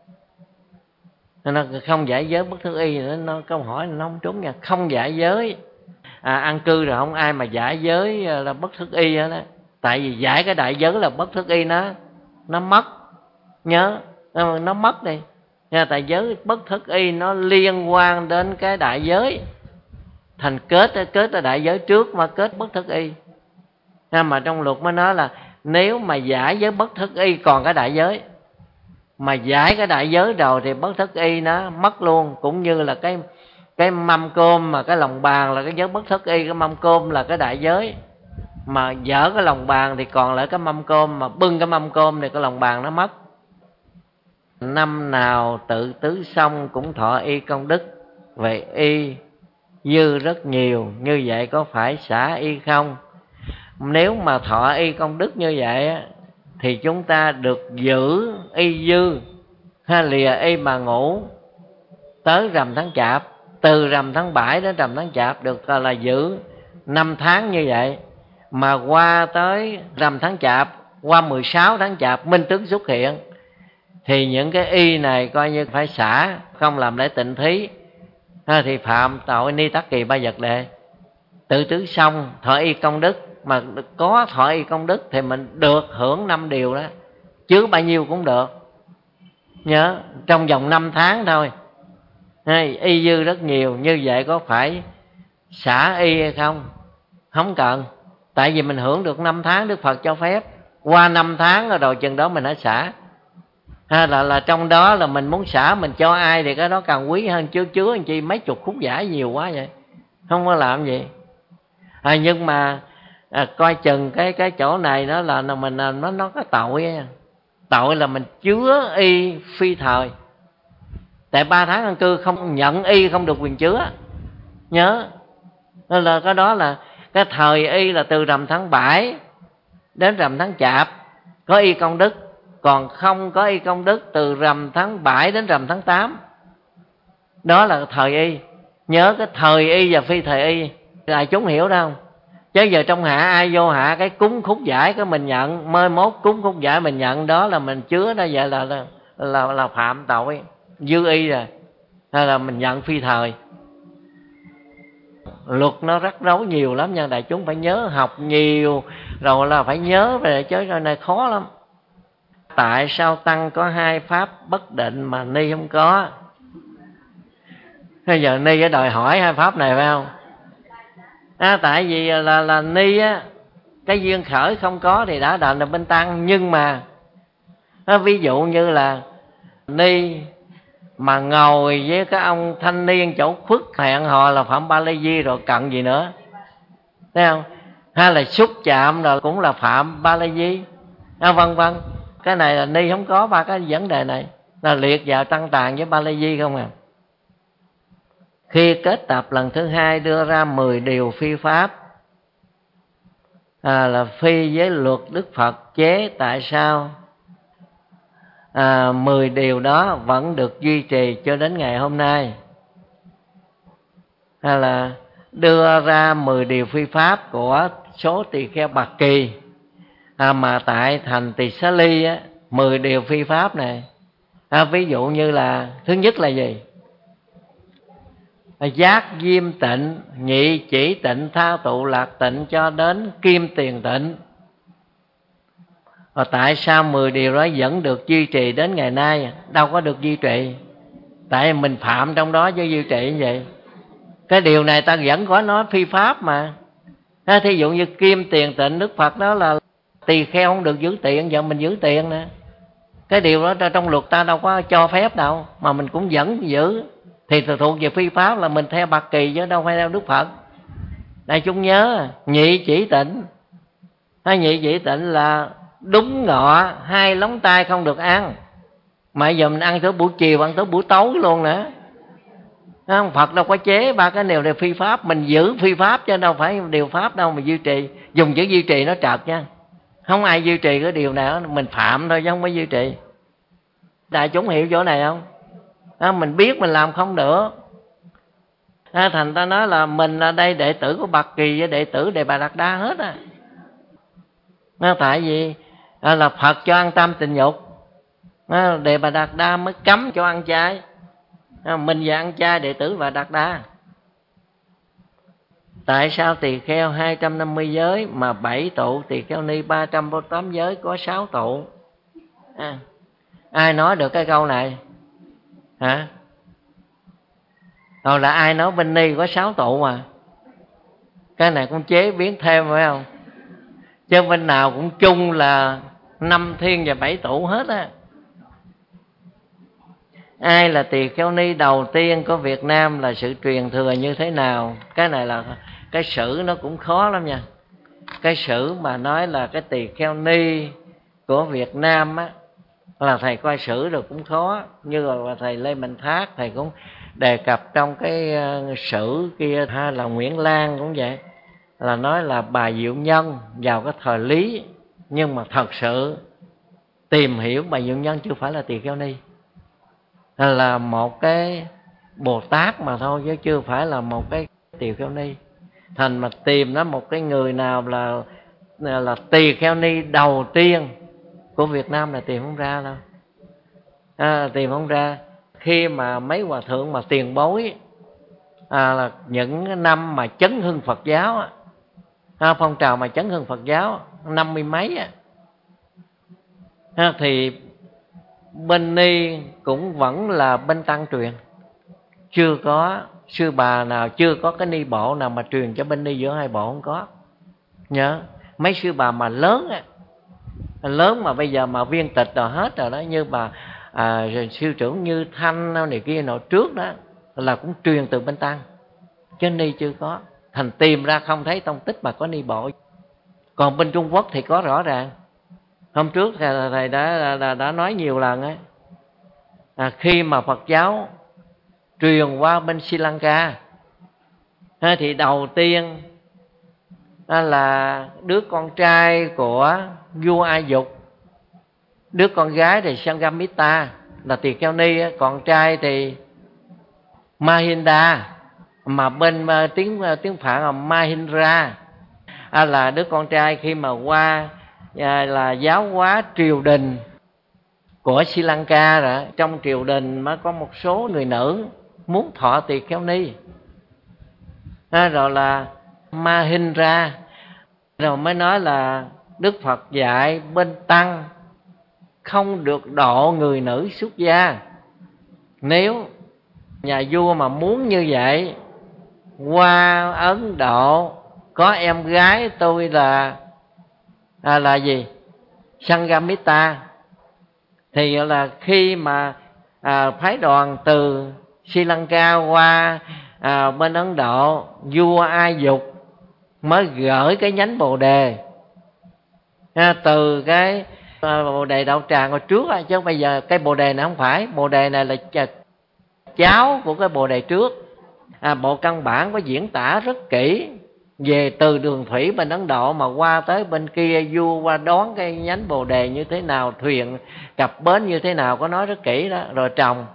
nó không giải giới bất thức y nữa. Nó câu hỏi nó không trúng nha. Không giải giới à, an cư rồi không ai mà giải giới là bất thức y đó. Tại vì giải cái đại giới là bất thức y, nó nó mất. Nhớ nó mất đi nha. Tại giới bất thức y nó liên quan đến cái đại giới, thành kết kết là đại giới trước mà kết bất thức y. Mà trong luật mới nói là nếu mà giải giới bất thức y còn cái đại giới, mà giải cái đại giới rồi thì bất thức y nó mất luôn. Cũng như là cái cái mâm cơm mà cái lòng bàn là cái giới bất thức y, cái mâm cơm là cái đại giới. Mà dở cái lòng bàn thì còn lại cái mâm cơm, mà bưng cái mâm cơm thì cái lòng bàn nó mất. Năm nào tự tứ xong cũng thọ y công đức, về y dư rất nhiều, như vậy có phải xả y không? Nếu mà thọ y công đức như vậy thì chúng ta được giữ y dư, ha, lìa y mà ngủ tới rằm tháng chạp. Từ rằm tháng bảy đến rằm tháng chạp được là giữ năm tháng như vậy. Mà qua tới rằm tháng chạp, qua mười sáu tháng chạp minh tướng xuất hiện, thì những cái y này coi như phải xả, không làm lễ tịnh thí, ha, thì phạm tội ni tắc kỳ ba vật đệ. Tự tứ xong thọ y công đức, mà có thọ y công đức thì mình được hưởng năm điều đó, chứ bao nhiêu cũng được. Nhớ trong vòng năm tháng thôi. Y dư rất nhiều, như vậy có phải xả y hay không? Không cần. Tại vì mình hưởng được năm tháng Đức Phật cho phép. Qua năm tháng rồi, rồi chừng đó mình hãy xả. Hay là, là trong đó là mình muốn xả, mình cho ai thì cái đó càng quý hơn, chứ chứa làm chi mấy chục khúc giải nhiều quá vậy, không có làm gì. À, nhưng mà à, coi chừng cái cái chỗ này đó là mình nó nó có tội. Tội là mình chứa y phi thời. Tại ba tháng an cư không nhận y không được quyền chứa. Nhớ. Nên là cái đó là cái thời y là từ rằm tháng bảy đến rằm tháng Chạp có y công đức, còn không có y công đức từ rằm tháng bảy đến rằm tháng tám. Đó là thời y. Nhớ cái thời y và phi thời y. Đại chúng hiểu đâu. Chứ giờ trong hạ ai vô hạ cái cúng khúc giải cái mình nhận, mới mốt cúng khúc giải mình nhận, đó là mình chứa nó vậy là là là, là phạm tội dư y rồi, hay là mình nhận phi thời. Luật nó rắc rối nhiều lắm nha, đại chúng phải nhớ học nhiều rồi là phải nhớ về, chứ cái này khó lắm. Tại sao tăng có hai pháp bất định mà ni không có? Bây giờ ni phải đòi hỏi hai pháp này phải không? À, tại vì là là ni á, cái duyên khởi không có thì đã đền là bên tăng. Nhưng mà à, ví dụ như là ni mà ngồi với cái ông thanh niên chỗ khuất hẹn hò là phạm ba la di rồi, cần gì nữa, thấy không? Hay là xúc chạm rồi cũng là phạm ba la di, à, vân vân. Cái này là ni không có ba cái vấn đề này, là liệt vào tăng tàn với ba la di không à. Khi kết tập lần thứ hai đưa ra mười điều phi pháp, à, là phi với luật Đức Phật chế. Tại sao à, mười điều đó vẫn được duy trì cho đến ngày hôm nay? Hay là đưa ra mười điều phi pháp của số tỳ kheo Bạc Kỳ, à, mà tại thành Tỳ Xá Ly á, mười điều phi pháp này, à, ví dụ như là thứ nhất là gì? Giác diêm tịnh, nhị chỉ tịnh, tha tụ lạc tịnh cho đến kim tiền tịnh. Và tại sao mười điều đó vẫn được duy trì đến ngày nay? Đâu có được duy trì, tại mình phạm trong đó chứ duy trì như vậy. Cái điều này ta vẫn có nói phi pháp mà. À, thí dụ như kim tiền tịnh, Đức Phật đó là tỳ kheo không được giữ tiền, giờ mình giữ tiền nè. Cái điều đó trong luật ta đâu có cho phép đâu, mà mình cũng vẫn giữ. Thì thuộc về phi pháp, là mình theo Bạc Kỳ chứ đâu phải theo Đức Phật. Đại chúng nhớ nhị chỉ tịnh. Hay nhị chỉ tịnh là đúng ngọ hai lóng tay không được ăn, mà giờ mình ăn tới buổi chiều, ăn tới buổi tối luôn nữa. Không, Phật đâu có chế ba cái điều này phi pháp, mình giữ phi pháp chứ đâu phải điều pháp đâu mà duy trì. Dùng chữ duy trì nó trật nha, không ai duy trì cái điều này, mình phạm thôi chứ không có duy trì. Đại chúng hiểu chỗ này không? À, mình biết mình làm không được, à, thành ta nói là mình ở đây đệ tử của Bạc Kỳ với đệ tử Đề Bà Đạt Đa hết á. À, tại vì à, là Phật cho ăn tam tình dục, à, Đề Bà Đạt Đa mới cấm cho ăn chay, à, mình về ăn chay đệ tử Bà Đạt Đa. Tại sao tỳ kheo hai trăm năm mươi giới mà bảy tụ, tỳ kheo ni ba trăm bốn mươi tám giới có sáu tụ? À, ai nói được cái câu này? Hả? Rồi là ai nói bên ni có sáu tụ mà? Cái này cũng chế biến thêm phải không? Chứ bên nào cũng chung là năm thiên và bảy tụ hết á. Ai là tỳ kheo ni đầu tiên của Việt Nam, là sự truyền thừa như thế nào? Cái này là cái sử nó cũng khó lắm nha. Cái sử mà nói là cái tỳ kheo ni của Việt Nam á, là thầy coi sử rồi cũng khó. Như là thầy Lê Mạnh Thác, thầy cũng đề cập trong cái sử kia, hay là Nguyễn Lan cũng vậy, là nói là bà Diệu Nhân vào cái thời Lý. Nhưng mà thật sự tìm hiểu bà Diệu Nhân chưa phải là tỳ kheo ni, là một cái Bồ Tát mà thôi, chứ chưa phải là một cái tỳ kheo ni. Thành mà tìm nó một cái người nào là là tỳ kheo ni đầu tiên của Việt Nam là tìm không ra đâu, à, tìm không ra. Khi mà mấy hòa thượng mà tiền bối, à, là những năm mà chấn hưng Phật giáo, à, phong trào mà chấn hưng Phật giáo năm mươi mấy, à, thì bên ni cũng vẫn là bên tăng truyền, chưa có sư bà nào, chưa có cái ni bộ nào mà truyền cho bên ni giữa hai bộ, không có. Nhớ mấy sư bà mà lớn á, lớn mà bây giờ mà viên tịch rồi hết rồi đó, như bà à, sư trưởng Như Thanh này kia nọ trước đó, là cũng truyền từ bên tăng, chứ ni chưa có. thành tìm ra không thấy tông tích mà có ni bộ. Còn bên Trung Quốc thì có rõ ràng. Hôm trước thầy đã đã, đã nói nhiều lần ấy, à, khi mà Phật giáo truyền qua bên Sri Lanka thì đầu tiên là đứa con trai của vua A Dục, đứa con gái thì Sanghamitta là tỳ kheo ni, con trai thì Mahinda, mà bên tiếng tiếng Phạn là Mahindra, à, là đứa con trai khi mà qua à, là giáo hóa triều đình của Sri Lanka rồi. Trong triều đình mới có một số người nữ muốn thọ tỳ kheo ni, à, rồi là Mahindra, rồi mới nói là Đức Phật dạy bên tăng không được độ người nữ xuất gia. Nếu nhà vua mà muốn như vậy, qua Ấn Độ có em gái tôi là à, là gì Sanghamitta, thì là khi mà à, phái đoàn từ Sri Lanka qua à, bên Ấn Độ, vua A Dục mới gửi cái nhánh bồ đề à, từ cái à, bồ đề đạo tràng hồi trước à, chứ bây giờ cái bồ đề này không phải. Bồ đề này là cháu của cái bồ đề trước. À, bộ căn bản có diễn tả rất kỹ về từ đường thủy bên Ấn Độ mà qua tới bên kia, vua qua đón cái nhánh bồ đề như thế nào, thuyền cập bến như thế nào, có nói rất kỹ đó, rồi trồng.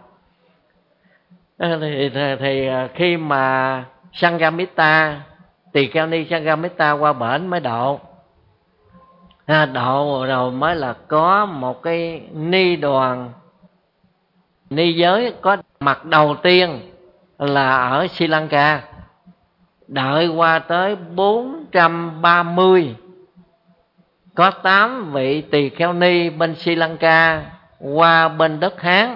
À, thì, thì, thì khi mà Sanghamitta, tỳ kheo ni Sanghamitta qua bển mới độ, à, độ rồi mới là có một cái ni đoàn, ni giới có mặt đầu tiên là ở Sri Lanka. Đợi qua tới bốn trăm ba mươi có tám vị tỳ kheo ni bên Sri Lanka qua bên đất Hán,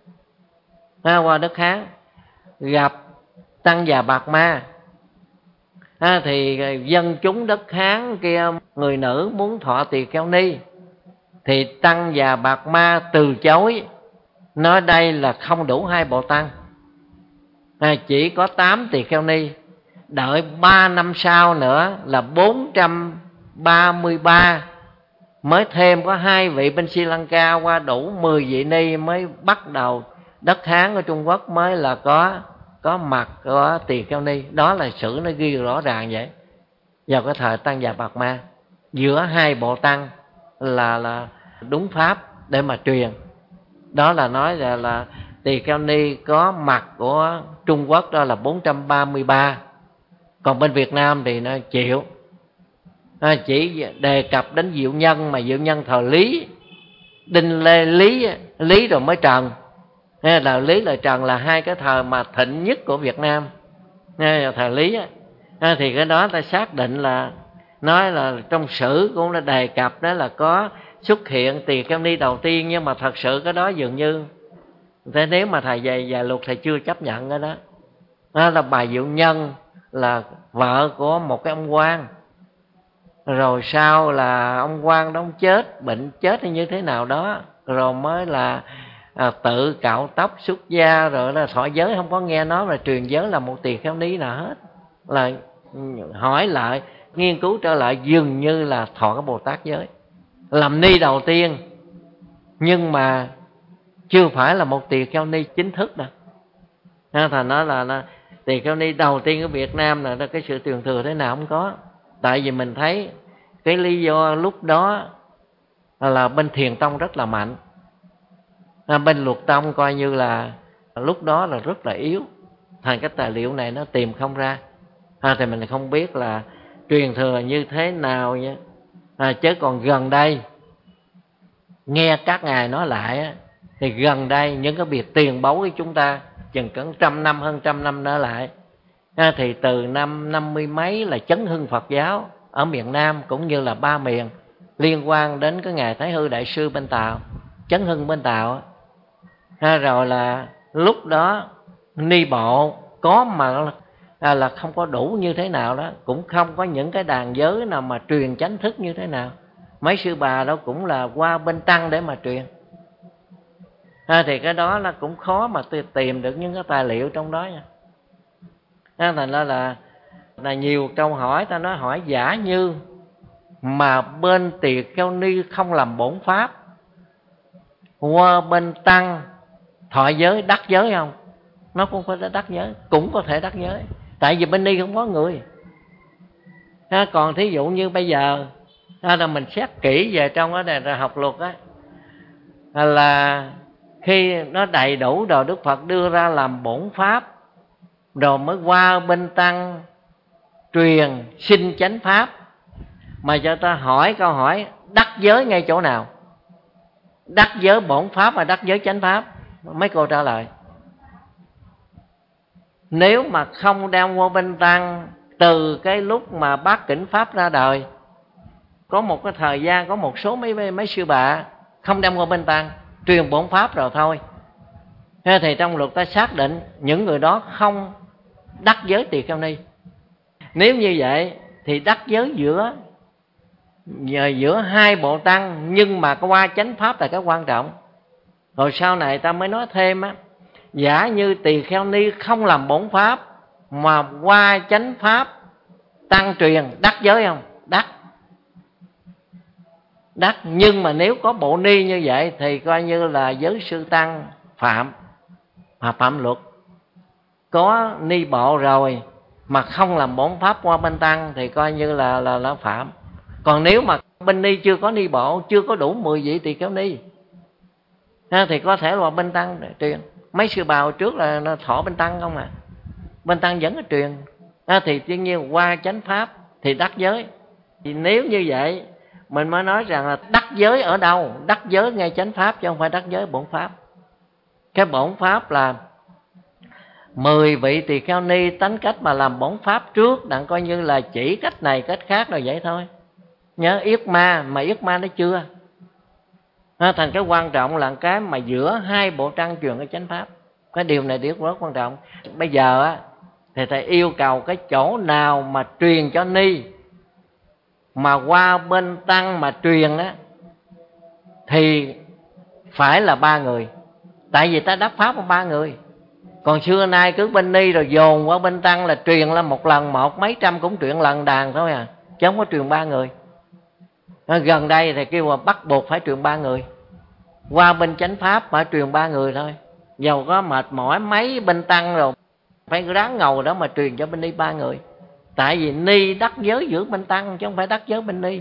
à, qua đất Hán gặp Tăng Già Bạt Ma. À, thì dân chúng đất Hán kia, người nữ muốn thọ tỳ kheo ni, thì Tăng Già Bạt Ma từ chối, nói đây là không đủ hai bộ tăng, à, chỉ có tám tỳ kheo ni. Đợi ba năm sau nữa là bốn trăm ba mươi ba mới thêm có hai vị bên Sri Lanka qua đủ mười vị ni, mới bắt đầu đất Hán ở Trung Quốc mới là có có mặt có tỳ kheo ni. Đó là sử nó ghi rõ ràng vậy. Vào cái thời Tăng Già Bạt Ma, giữa hai bộ tăng là là đúng pháp để mà truyền. Đó là nói là, là tỳ kheo ni có mặt của Trung Quốc đó là bốn trăm ba mươi ba. Còn bên Việt Nam thì nó chịu, à, chỉ đề cập đến Diệu Nhân, mà Diệu Nhân thời Lý, Đinh Lê Lý, Lý rồi mới Trần, hay là Lý là Trần là hai cái thời mà thịnh nhất của Việt Nam, hay thời Lý, à, thì cái đó ta xác định là nói là trong sử cũng đã đề cập đó là có xuất hiện tỳ kheo ni đầu tiên, nhưng mà thật sự cái đó dường như thế, nếu mà thầy về về luật thầy chưa chấp nhận cái đó. Đó là bà Diệu Nhân là vợ của một cái ông quan, rồi sau là ông quan đó ông chết, bệnh chết hay như thế nào đó, rồi mới là à, tự cạo tóc xuất gia, rồi là thọ giới, không có nghe nói là truyền giới là một tỳ kheo ni nào hết. Là hỏi lại, nghiên cứu trở lại, dường như là thọ cái Bồ Tát giới, làm ni đầu tiên, nhưng mà chưa phải là một tỳ kheo ni chính thức đâu. Thành nói là, là tỳ kheo ni đầu tiên ở Việt Nam là cái sự truyền thừa thế nào không có. Tại vì mình thấy cái lý do lúc đó là bên Thiền Tông rất là mạnh, bên Luật Tông coi như là lúc đó là rất là yếu. Thành cái tài liệu này nó tìm không ra, à, thì mình không biết là truyền thừa như thế nào nhé. À, chứ còn gần đây nghe các ngài nói lại thì gần đây những cái việc tiền báu của chúng ta chừng cỡ trăm năm, hơn trăm năm nữa lại, à, thì từ năm năm mươi mấy là chấn hưng Phật giáo ở miền Nam cũng như là ba miền, liên quan đến cái ngài Thái Hư Đại Sư bên Tàu, chấn hưng bên Tàu, à, rồi là lúc đó ni bộ có mà à, là không có đủ như thế nào đó, cũng không có những cái đàn giới nào mà truyền chánh thức như thế nào. Mấy sư bà đó cũng là qua bên tăng để mà truyền, à, thì cái đó là cũng khó mà tìm được những cái tài liệu trong đó nha. À, thành ra là là nhiều câu hỏi ta nói hỏi giả như mà bên Tỳ Kheo Ni không làm bổn pháp, qua bên tăng thọ giới đắc giới không? Nó cũng phải đắc giới, cũng có thể đắc giới, tại vì bên Ni không có người. Còn thí dụ như bây giờ là mình xét kỹ về trong cái này học luật á, là khi nó đầy đủ rồi Đức Phật đưa ra làm bổn pháp, rồi mới qua bên tăng truyền sinh chánh pháp, mà cho ta hỏi câu hỏi đắc giới ngay chỗ nào? Đắc giới bổn pháp mà đắc giới chánh pháp? Mấy cô trả lời. Nếu mà không đem qua bên tăng, từ cái lúc mà Bát Cảnh Pháp ra đời, có một cái thời gian có một số mấy mấy sư bạ không đem qua bên tăng, truyền bổn pháp rồi thôi, thì trong luật ta xác định những người đó không đắc giới Tỳ Kheo Ni. Nếu như vậy thì đắc giới giữa giữa hai bộ tăng, nhưng mà qua chánh pháp là cái quan trọng. Rồi sau này ta mới nói thêm á, giả như Tỳ Kheo Ni không làm bổn pháp mà qua chánh pháp tăng truyền, đắc giới không? Đắc. Đắc, nhưng mà nếu có bộ ni như vậy thì coi như là giới sư tăng phạm, mà phạm luật. Có ni bộ rồi mà không làm bổn pháp qua bên tăng thì coi như là là, là phạm. Còn nếu mà bên ni chưa có ni bộ, chưa có đủ mười vị Tỳ Kheo Ni thì có thể là bên tăng để truyền. Mấy sư bào trước là nó thọ bên tăng không à, bên tăng vẫn có truyền. À, thì tuy nhiên qua chánh pháp thì đắc giới. Thì nếu như vậy mình mới nói rằng là đắc giới ở đâu? Đắc giới ngay chánh pháp chứ không phải đắc giới bổn pháp. Cái bổn pháp là mười vị Tỳ Kheo Ni tánh cách mà làm bổn pháp trước, đặng coi như là chỉ cách này cách khác rồi vậy thôi. Nhớ yết ma, mà yết ma nó chưa. À, thành cái quan trọng là cái mà giữa hai bộ tăng truyền cái chánh pháp. Cái điều này điều rất quan trọng. Bây giờ á thì thầy yêu cầu cái chỗ nào mà truyền cho ni mà qua bên tăng mà truyền á thì phải là ba người, tại vì ta đắc pháp bằng ba người. Còn xưa nay cứ bên ni rồi dồn qua bên tăng là truyền là một lần một, mấy trăm cũng truyền lần đàn thôi à, chứ không có truyền ba người. Gần đây thì kêu là bắt buộc phải truyền ba người, qua bên chánh pháp phải truyền ba người thôi. Dầu có mệt mỏi mấy bên tăng rồi phải ráng ngầu đó mà truyền cho bên ni ba người, tại vì ni đắc giới giữa bên tăng chứ không phải đắc giới bên ni.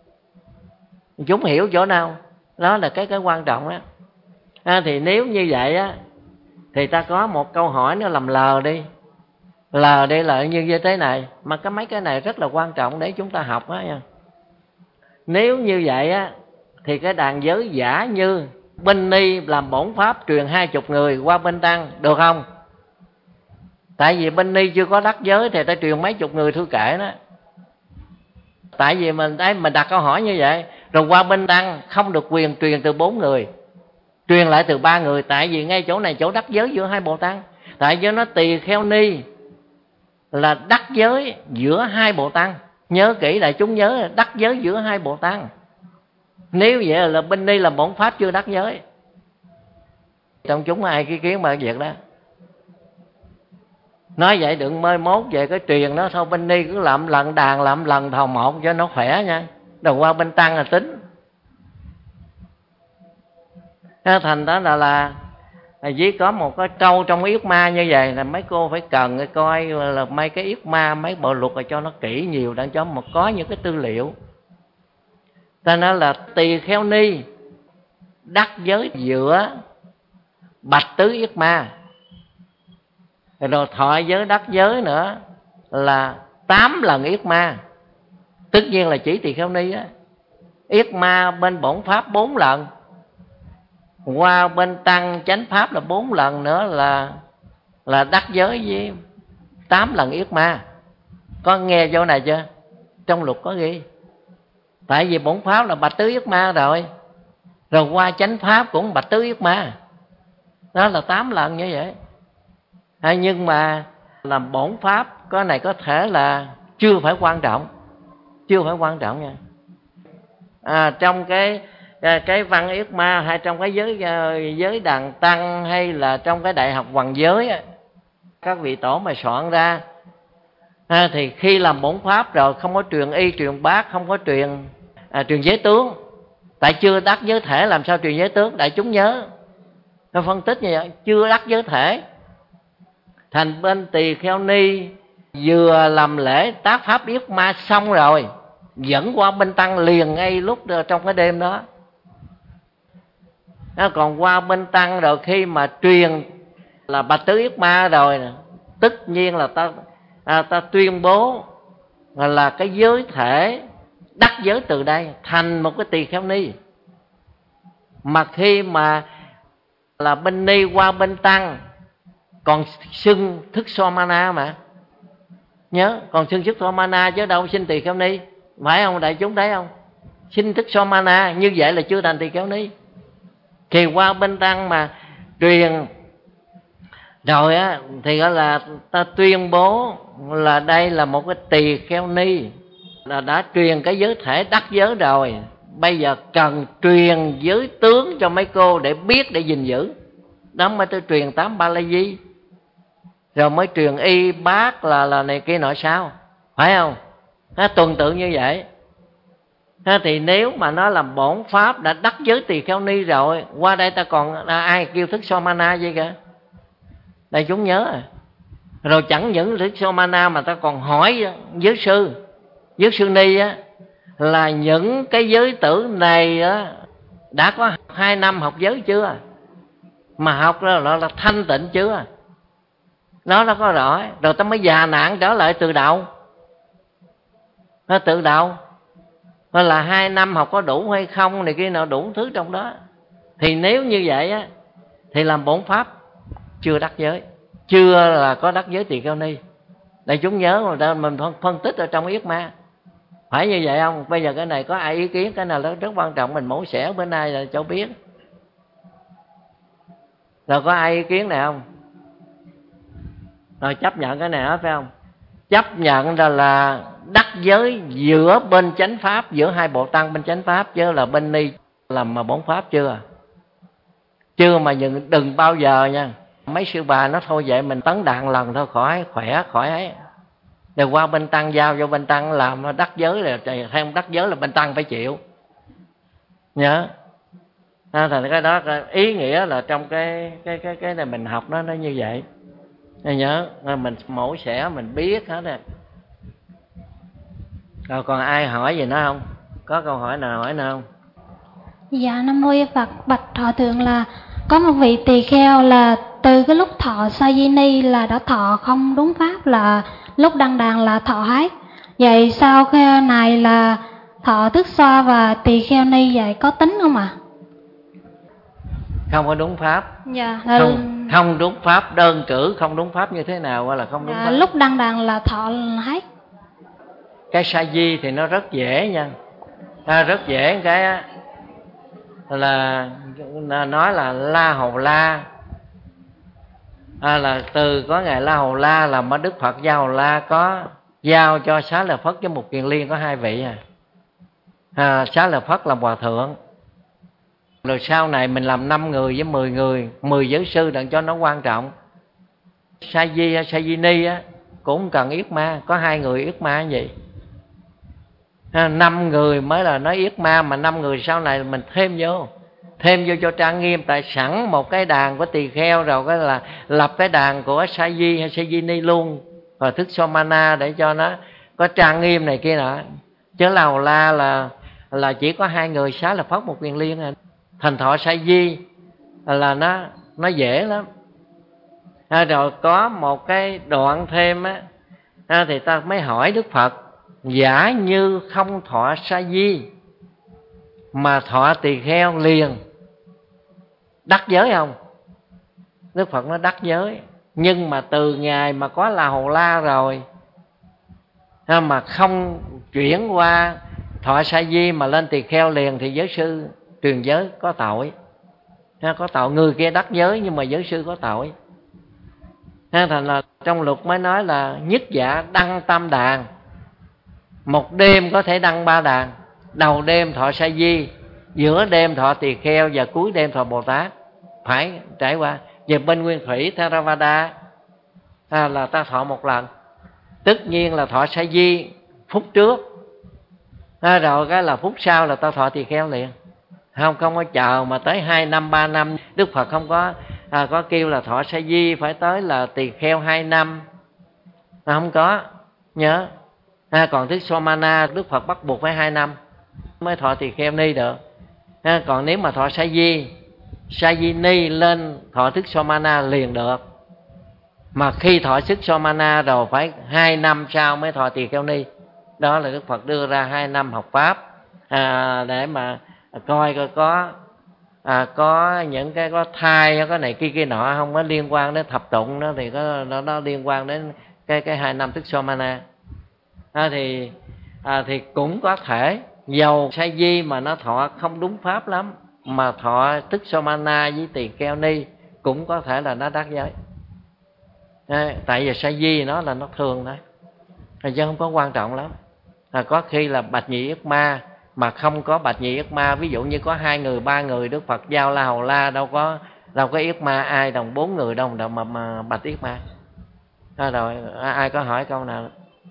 Chúng hiểu chỗ nào đó là cái cái quan trọng á. À, thì nếu như vậy á thì ta có một câu hỏi nó làm lờ đi, lờ đi là như thế này, mà cái mấy cái này rất là quan trọng để chúng ta học á nha. Nếu như vậy á thì cái đàn giới giả như bên ni làm bổn pháp truyền hai chục người qua bên tăng được không? Tại vì bên ni chưa có đắc giới thì ta truyền mấy chục người thư kệ đó. Tại vì mình đấy mình đặt câu hỏi như vậy, rồi qua bên tăng không được quyền truyền từ bốn người, truyền lại từ ba người. Tại vì ngay chỗ này chỗ đắc giới giữa hai bộ tăng, tại vì nó Tỳ Kheo Ni là đắc giới giữa hai bộ tăng. Nhớ kỹ đại chúng nhớ là đắc giới giữa hai bộ tăng. Nếu vậy là bên ni là bổn pháp chưa đắc giới. Trong chúng ai cái kiến mà việc đó. Nói vậy đừng mê mốt về cái truyền đó thôi, bên ni cứ làm lần đàn làm lần thầu một cho nó khỏe nha, rồi qua bên tăng là tính. Thành đó là là chỉ có một cái câu trong yết ma như vậy là mấy cô phải cần coi là mấy cái yết ma, mấy bộ luật là cho nó kỹ nhiều để cho một có những cái tư liệu. Ta nói là Tỳ Kheo Ni đắc giới giữa bạch tứ yết ma, rồi thọ giới đắc giới nữa là tám lần yết ma. Tất nhiên là chỉ Tỳ Kheo Ni á. Yết ma bên bổn pháp bốn lần, qua bên tăng chánh pháp là bốn lần nữa là là đắc giới với tám lần yết ma. Có nghe chỗ này chưa? Trong luật có ghi. Tại vì bổn pháp là bạch tứ yết ma rồi, rồi qua chánh pháp cũng bạch tứ yết ma, đó là tám lần như vậy. À, nhưng mà làm bổn pháp cái này có thể là chưa phải quan trọng, chưa phải quan trọng nha. À, trong cái cái văn yết ma hay trong cái giới giới đàn tăng hay là trong cái đại học Hoằng Giới á, các vị tổ mà soạn ra À, thì khi làm bổn pháp rồi không có truyền y truyền bác, không có truyền à, truyền giới tướng, tại chưa đắc giới thể làm sao truyền giới tướng? Đại chúng nhớ nó phân tích như vậy, chưa đắc giới thể. Thành bên Tỳ Kheo Ni vừa làm lễ tác pháp yết ma xong rồi dẫn qua bên tăng liền ngay lúc trong cái đêm đó. Nó còn qua bên tăng rồi khi mà truyền là bạch tứ yết ma rồi, tất nhiên là ta à, ta tuyên bố là cái giới thể đắc giới từ đây thành một cái Tỳ Kheo Ni. Mà khi mà là bên ni qua bên tăng còn xưng thức Somana mà, nhớ còn xưng thức Somana chứ đâu xin Tỳ Kheo Ni, phải không đại chúng thấy không? Xin thức Somana như vậy là chưa thành Tỳ Kheo Ni. Thì qua bên tăng mà truyền rồi á thì gọi là ta tuyên bố là đây là một cái Tỳ Kheo Ni, là đã truyền cái giới thể đắc giới rồi, bây giờ cần truyền giới tướng cho mấy cô để biết, để gìn giữ. Đó mới tôi truyền tám ba la di, rồi mới truyền y bác là là này kia nọ sao, phải không? Nó tuần tự như vậy. Thế thì nếu mà nó làm bổn pháp đã đắc giới Tỳ Kheo Ni rồi, qua đây ta còn à, ai kêu thức Somana vậy kìa? Đây chúng nhớ à. Rồi chẳng những thức Somana mà ta còn hỏi giới sư, giới sư Ni á, là những cái giới tử này á, đã có hai năm học giới chưa? Mà học đó là, là thanh tịnh chưa? Nó nó có rõ. Rồi ta mới già nạn trở lại từ đầu. Nó từ đầu là hai năm học có đủ hay không này kia nào, đủ thứ trong đó. Thì nếu như vậy á thì làm bổn pháp chưa đắc giới, chưa là có đắc giới Tỳ Kheo Ni. Đây chúng nhớ mà mình phân tích ở trong yết ma, phải như vậy không? Bây giờ cái này có ai ý kiến? Cái nào đó rất quan trọng mình mổ xẻ bữa nay là cho biết. Rồi có ai ý kiến này không? Rồi chấp nhận cái này hết phải không? Chấp nhận là là đắc giới giữa bên chánh pháp, giữa hai bộ tăng bên chánh pháp, chứ là bên ni làm mà bổn pháp chưa? Chưa mà đừng, đừng bao giờ nha. Mấy sư bà nó thôi vậy mình tấn đạn lần thôi khỏi khỏe khỏi ấy. Rồi qua bên tăng giao cho bên tăng làm đắc giới, là thêm đắc giới là bên tăng phải chịu. Nhớ. À, thành cái đó ý nghĩa là trong cái cái cái cái này mình học nó nó như vậy. Nhớ mình mổ xẻ mình biết hết rồi. Rồi còn ai hỏi gì nữa không? Có câu hỏi nào hỏi nữa không? Dạ Nam mô Phật. Bạch thọ thượng là có một vị tỳ kheo là từ cái lúc thọ sa di ni là đã thọ không đúng pháp, là lúc đăng đàn là thọ hết. Vậy sau khi này là thọ thức xoa và tỳ kheo ni vậy có tính không ạ? À? Không có đúng pháp. Dạ. Là... Không, không đúng pháp, đơn cử không đúng pháp như thế nào gọi là không đúng dạ, pháp? Lúc đăng đàn là thọ hết. Cái sa di thì nó rất dễ nha. À, rất dễ. Cái là nói là La Hầu La, à, là từ có ngày La Hầu La là mà Đức Phật Gia Hầu La có giao cho Xá Lợi Phất với Mục Kiền Liên có hai vị à. à Xá Lợi Phất làm hòa thượng, rồi sau này mình làm năm người với mười người, mười giới sư đặng cho nó quan trọng. Sa di hay Sa di ni á cũng cần yết ma, có hai người yết ma như vậy. À, năm người mới là nói yết ma, mà năm người sau này mình thêm vô, thêm vô cho trang nghiêm. Tại sẵn một cái đàn của tỳ kheo rồi, cái là lập cái đàn của Sa di hay Sa di ni luôn, và thức Somana để cho nó có trang nghiêm này kia nọ. Chứ La Hầu La là là chỉ có hai người, Xá Lợi Phất, Một Kiền Liên à. Thành thọ Sa di là nó nó dễ lắm. À, rồi có một cái đoạn thêm á, à, thì ta mới hỏi Đức Phật: giả như không thọ sa di mà thọ tỳ kheo liền đắc giới không? Đức Phật nói đắc giới, nhưng mà từ ngày mà có La Hầu La rồi mà không chuyển qua thọ sa di mà lên tỳ kheo liền thì giới sư truyền giới có tội. Có tội, người kia đắc giới nhưng mà giới sư có tội. Thành là trong luật mới nói là nhất dạ đăng tam đàn, một đêm có thể đăng ba đàn. Đầu đêm thọ sa di, giữa đêm thọ tỳ kheo và cuối đêm thọ Bồ Tát, phải trải qua. Về bên Nguyên Thủy Theravada à, là ta thọ một lần. tất nhiên là thọ sa di phút trước, à, rồi cái là phút sau là tao thọ tỳ kheo liền. Không không có chờ mà tới hai năm ba năm. Đức Phật không có à, có kêu là thọ sa di phải tới là tỳ kheo hai năm, à, không có nhớ. À, còn Thích Somana Đức Phật bắt buộc phải hai năm mới thọ tỳ kheo ni được. À, còn nếu mà thọ sa di sa di ni lên thọ Thích Somana liền được. Mà khi thọ Thích Somana rồi phải hai năm sau mới thọ tỳ kheo ni. Đó là Đức Phật đưa ra hai năm học pháp, à, để mà coi coi có à, có những cái có thai, có này kia kia nọ, không có liên quan đến thập tụng đó, thì có nó, nó liên quan đến cái cái hai năm Thích Somana. À, thì à, thì cũng có thể dầu sa di mà nó thọ không đúng pháp lắm, mà thọ Thích Somana với tỳ kheo ni cũng có thể là nó đắc giới. À, tại vì sa di nó là nó thường thôi, chứ không có quan trọng lắm. À, có khi là bạch nhị yết ma mà không có bạch nhị yết ma, ví dụ như có hai người ba người Đức Phật giao la hầu la, đâu có đâu có yết ma ai đồng bốn người đâu đâu mà, mà bạch yết ma. À, rồi ai có hỏi câu nào?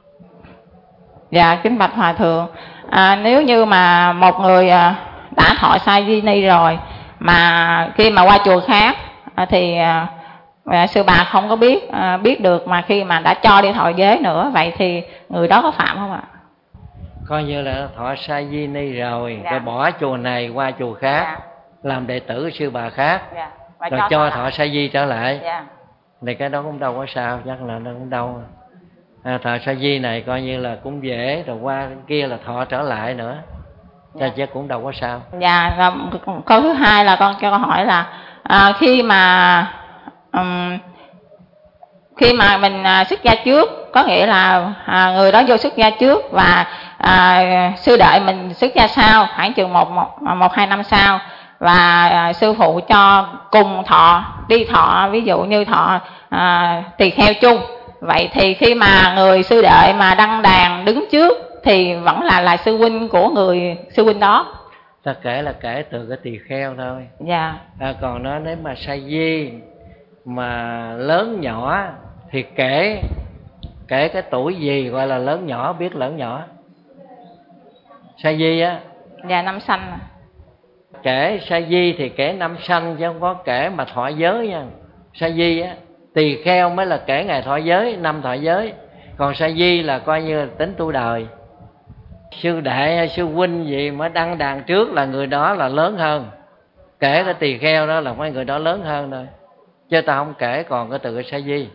Dạ kính bạch hòa thượng, à, nếu như mà một người đã thọ sa di ni rồi mà khi mà qua chùa khác thì à, sư bà không có biết à, biết được, mà khi mà đã cho đi thọ giới nữa, vậy thì người đó có phạm không ạ? Coi như là thọ sa di ni rồi, dạ. rồi bỏ chùa này qua chùa khác, dạ. làm đệ tử sư bà khác, dạ. rồi cho, cho thọ sa di trở lại, dạ. thì cái đó cũng đâu có sao, chắc là nó cũng đâu. À, thọ sa di này coi như là cũng dễ, rồi qua kia là thọ trở lại nữa, dạ. chứ cũng đâu có sao. Dạ, và câu thứ hai là con cho con hỏi là à, khi mà um, khi mà mình à, xuất gia trước, có nghĩa là à, người đó vô xuất gia trước và à, sư đợi mình xuất gia sau, khoảng chừng một, một, một hai năm sau, và à, sư phụ cho cùng thọ đi thọ, ví dụ như thọ à, tỳ kheo chung. Vậy thì khi mà người sư đợi mà đăng đàn đứng trước thì vẫn là là sư huynh của người sư huynh đó. Ta kể là kể từ cái tỳ kheo thôi. Dạ. À, còn nó nếu mà sa di mà lớn nhỏ thì kể kể cái tuổi gì gọi là lớn nhỏ, biết lớn nhỏ. Sa di á. Dạ, năm sanh. Kể sa di thì kể năm sanh chứ không có kể mà thọ giới nha. Sa di á, tỳ kheo mới là kể ngày thọ giới, năm thọ giới. Còn sa di là coi như là tính tu đời. Sư đệ hay sư huynh gì mới đăng đàn trước là người đó là lớn hơn. Kể cái tỳ kheo đó là mấy người đó lớn hơn thôi, chứ ta không kể còn cái từ cái sa di.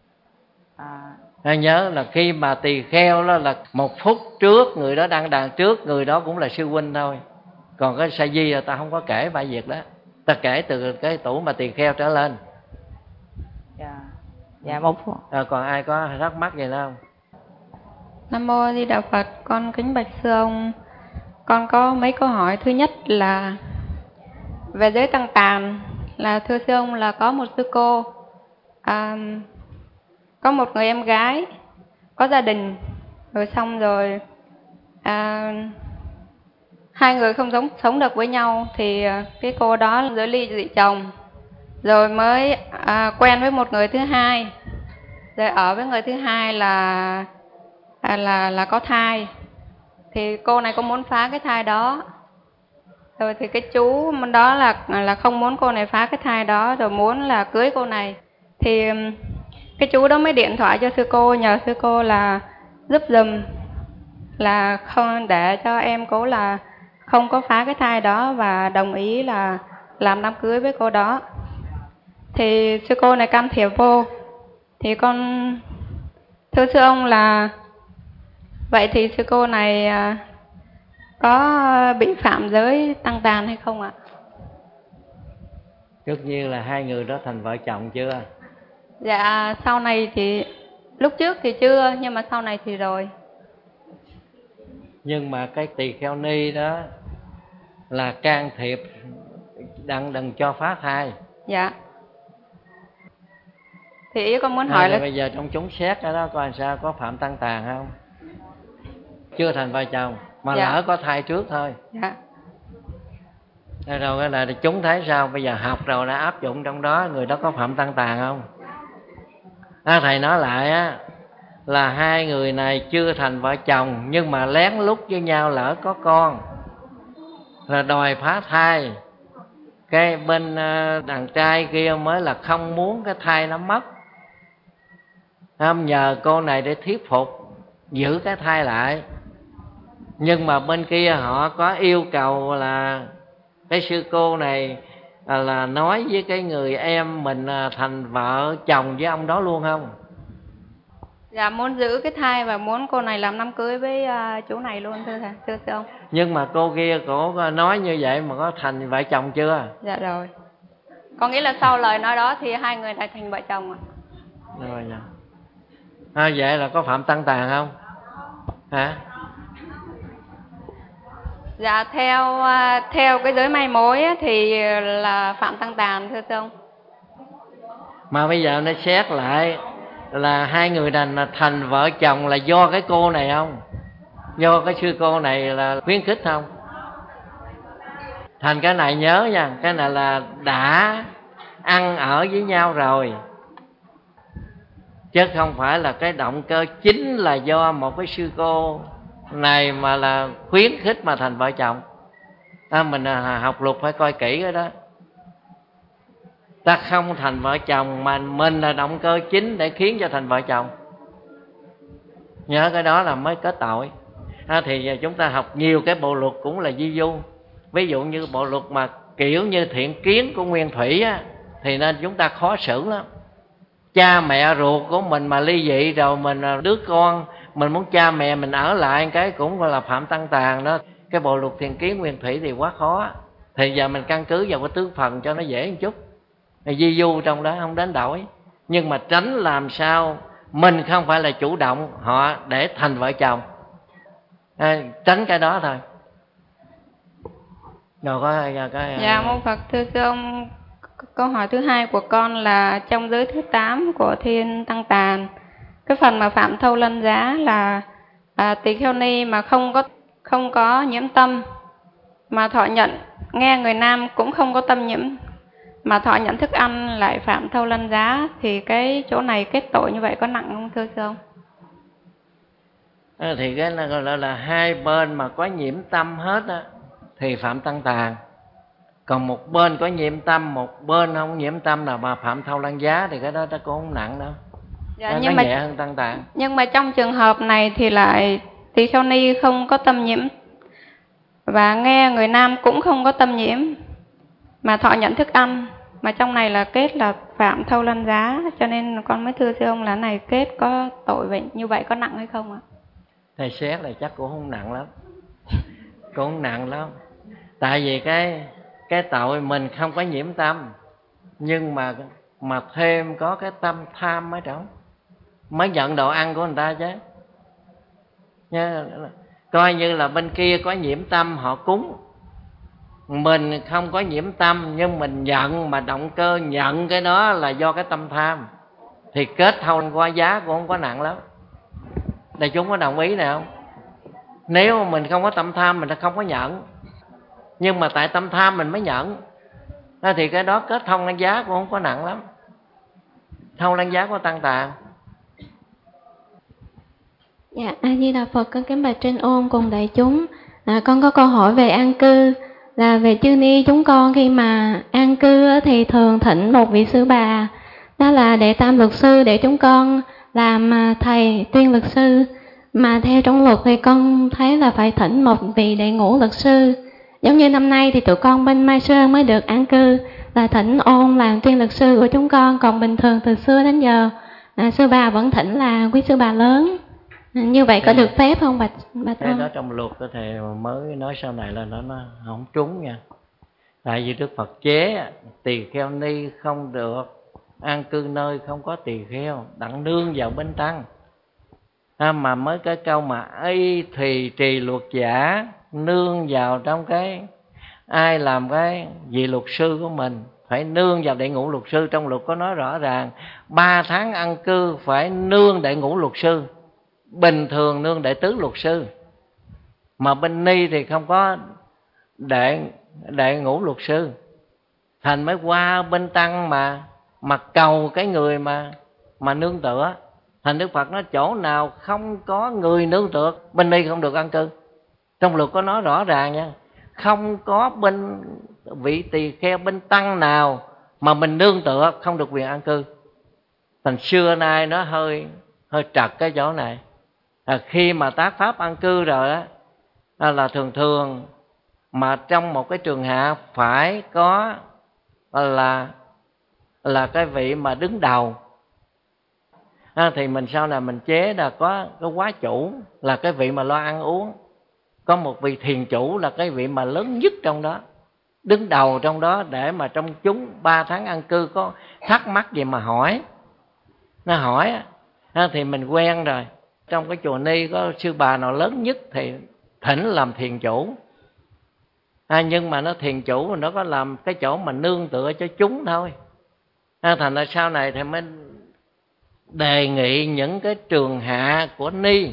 À, nhớ là khi mà tỳ kheo đó là một phút trước người đó đăng đàn trước, người đó cũng là sư huynh thôi. Còn cái sa di là ta không có kể ba việc đó, ta kể từ cái tuổi mà tỳ kheo trở lên. Dạ, dạ một phút. À, còn ai có thắc mắc gì nữa không? Nam mô Di Đà Phật, con kính bạch sư ông, con có mấy câu hỏi. Thứ nhất là về giới tăng tàn, là thưa sư ông là có một sư cô, à, có một người em gái, có gia đình, rồi xong rồi à, hai người không sống sống được với nhau, thì cái cô đó giới ly dị chồng, rồi mới à, quen với một người thứ hai, rồi ở với người thứ hai là à, là là có thai, thì cô này có muốn phá cái thai đó, rồi thì cái chú đó là là không muốn cô này phá cái thai đó, rồi muốn là cưới cô này, thì cái chú đó mới điện thoại cho sư cô, nhờ sư cô là giúp giùm, là không để cho em cô là không có phá cái thai đó và đồng ý là làm đám cưới với cô đó. Thì sư cô này can thiệp vô, thì con thưa sư ông là vậy thì sư cô này có bị phạm giới tăng tàn hay không ạ? Tất nhiên là hai người đó thành vợ chồng chưa? Dạ sau này thì lúc trước thì chưa, nhưng mà sau này thì rồi. Nhưng mà cái tỳ kheo ni đó là can thiệp đừng đừng cho phá thai. Dạ. Thì ý con muốn à, hỏi là bây giờ trong chúng xét ở đó coi sao có phạm tăng tàn không? Chưa thành vợ chồng mà dạ. lỡ có thai trước thôi. Dạ. Rồi cái là chúng thấy sao? Bây giờ học rồi đã áp dụng trong đó, người đó có phạm tăng tàn không? À, thầy nói lại á, là hai người này chưa thành vợ chồng nhưng mà lén lút với nhau lỡ có con, là đòi phá thai. Cái bên đàn trai kia mới là không muốn cái thai nó mất, không, nhờ cô này để thuyết phục giữ cái thai lại. Nhưng mà bên kia họ có yêu cầu là cái sư cô này là nói với cái người em mình thành vợ chồng với ông đó luôn không? Dạ muốn giữ cái thai và muốn cô này làm đám cưới với uh, chú này luôn thưa thầy, thưa thưa ông. Nhưng mà cô kia cổ nói như vậy mà có thành vợ chồng chưa? Dạ rồi. Có nghĩa là sau lời nói đó thì hai người đã thành vợ chồng rồi. Rồi nha. À, vậy là có phạm tăng tàn không? Hả? Dạ theo uh, theo cái giới mai mối á, thì là phạm tăng tàn thưa thưa ông. Mà bây giờ nó xét lại là hai người này là thành vợ chồng là do cái cô này không? Do cái sư cô này là khuyến khích không? Thành cái này nhớ nha, cái này là đã ăn ở với nhau rồi, chứ không phải là cái động cơ chính là do một cái sư cô này mà là khuyến khích mà thành vợ chồng. À, mình học luật phải coi kỹ cái đó. Ta không thành vợ chồng mà mình là động cơ chính để khiến cho thành vợ chồng, nhớ cái đó là mới kết tội. À, thì chúng ta học nhiều cái bộ luật cũng là di du. Ví dụ như bộ luật mà kiểu như thiện kiến của nguyên thủy á, thì nên chúng ta khó xử lắm. Cha mẹ ruột của mình mà ly dị rồi, mình đứa con mình muốn cha mẹ mình ở lại cái cũng gọi là phạm tăng tàn đó. Cái bộ luật thiện kiến nguyên thủy thì quá khó. Thì giờ mình căn cứ vào cái tướng phần cho nó dễ một chút, di du trong đó không đến đổi. Nhưng mà tránh làm sao mình không phải là chủ động họ để thành vợ chồng, à, tránh cái đó thôi. Rồi có, có Dạ mô Phật. Thưa thưa ông, câu hỏi thứ hai của con là trong giới thứ tám của Thiên Tăng Tàn, cái phần mà phạm thâu lân giá là à, tỳ kheo ni mà không có không có nhiễm tâm, mà thọ nhận nghe người nam cũng không có tâm nhiễm, mà thọ nhận thức ăn lại phạm thâu lân giá, thì cái chỗ này kết tội như vậy có nặng không thưa thưa ông? À, thì cái này gọi là, là hai bên mà có nhiễm tâm hết á thì phạm tăng tàn. Còn một bên có nhiễm tâm, một bên không nhiễm tâm nào mà phạm thâu lân giá thì cái đó nó cũng không nặng đâu. Dạ, nó nhưng nó mà, nhẹ hơn tăng tàn. Nhưng mà trong trường hợp này thì lại tỳ kheo ni không có tâm nhiễm và nghe người nam cũng không có tâm nhiễm mà thọ nhận thức ăn, mà trong này là kết là phạm thâu lân giá, cho nên con mới thưa thưa ông là này kết có tội vậy, như vậy có nặng hay không ạ? Thầy xét là chắc cũng không nặng lắm, cũng không nặng lắm. Tại vì cái cái tội mình không có nhiễm tâm, nhưng mà mà thêm có cái tâm tham ở trong, mới nhận đồ ăn của người ta chứ. Nha, coi như là bên kia có nhiễm tâm họ cúng, mình không có nhiễm tâm nhưng mình nhận, mà động cơ nhận cái đó là do cái tâm tham, thì kết thâu qua giá cũng không có nặng lắm. Đại chúng có đồng ý này không? Nếu mà mình không có tâm tham mình không có nhận, nhưng mà tại tâm tham mình mới nhận, thì cái đó kết thông lăng giá cũng không có nặng lắm. Thông lăng giá của tăng tàn. Dạ, A Di Đà Phật. Con kính bạch trên ôn cùng đại chúng. À, con có câu hỏi về an cư, là về chư ni chúng con khi mà an cư thì thường thỉnh một vị sư bà, đó là đệ tam luật sư, để chúng con làm thầy tuyên luật sư. Mà theo trong luật thì con thấy là phải thỉnh một vị đệ ngũ luật sư. Giống như năm nay thì tụi con bên Mai Sơn mới được an cư là thỉnh ôn làm tuyên luật sư của chúng con, còn bình thường từ xưa đến giờ à, sư bà vẫn thỉnh là quý sư bà lớn. À, như vậy có được phép không bạch bạch cái ông? đó trong luật có thể mới nói sau này là nó, nó không trúng nha. Tại vì Đức Phật chế tỳ kheo ni không được an cư nơi không có tỳ kheo, đặng nương vào bên tăng. À, mà mới cái câu mà y thì trì luật giả, nương vào trong cái ai làm cái vị luật sư của mình, phải nương vào đệ ngũ luật sư. Trong luật có nói rõ ràng ba tháng an cư phải nương đệ ngũ luật sư, bình thường nương đệ tứ luật sư. Mà bên ni thì không có đệ đệ ngũ luật sư, thành mới qua bên tăng mà mà cầu cái người mà mà nương tựa. Thành Đức Phật nói chỗ nào không có người nương tựa, bên ni không được an cư. Trong luật có nói rõ ràng nha, không có bên vị tỳ kheo, bên tăng nào mà mình nương tựa không được quyền an cư. Thành xưa nay nó hơi hơi trật cái chỗ này. À, khi mà tác pháp an cư rồi á, là thường thường mà trong một cái trường hạ phải có là là cái vị mà đứng đầu. À, thì mình sau này mình chế là có cái quá chủ là cái vị mà lo ăn uống, có một vị thiền chủ là cái vị mà lớn nhất trong đó, đứng đầu trong đó, để mà trong chúng ba tháng an cư có thắc mắc gì mà hỏi. Nó hỏi á, thì mình quen rồi. Trong cái chùa ni có sư bà nào lớn nhất thì thỉnh làm thiền chủ. À, nhưng mà nó thiền chủ nó có làm cái chỗ mà nương tựa cho chúng thôi. À, thành ra sau này thì mới đề nghị những cái trường hạ của ni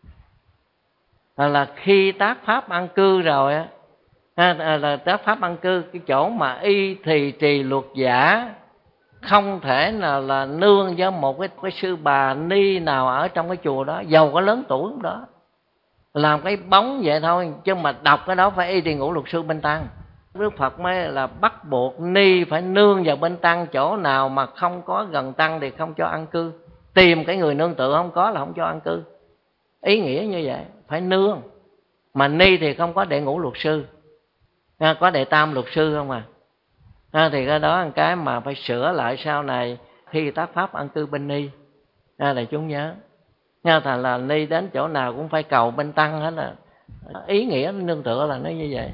là, là khi tác pháp an cư rồi á, à, là tác pháp an cư, cái chỗ mà y thì trì luật giả không thể nào là nương với một cái, cái sư bà ni nào ở trong cái chùa đó, giàu có lớn tuổi cũng đó, làm cái bóng vậy thôi, chứ mà đọc cái đó phải y trì ngũ luật sư bên tăng. Đức Phật mới là bắt buộc ni phải nương vào bên tăng, chỗ nào mà không có gần tăng thì không cho an cư. Tìm cái người nương tựa không có là không cho an cư. Ý nghĩa như vậy, phải nương. Mà ni thì không có đệ ngũ luật sư, có đệ tam luật sư không à. À, thì cái đó là cái mà phải sửa lại sau này khi tác pháp an cư bên ni. À, để chúng nhớ nha, thành là ni đến chỗ nào cũng phải cầu bên tăng hết. Là ý nghĩa nương tựa là nó như vậy.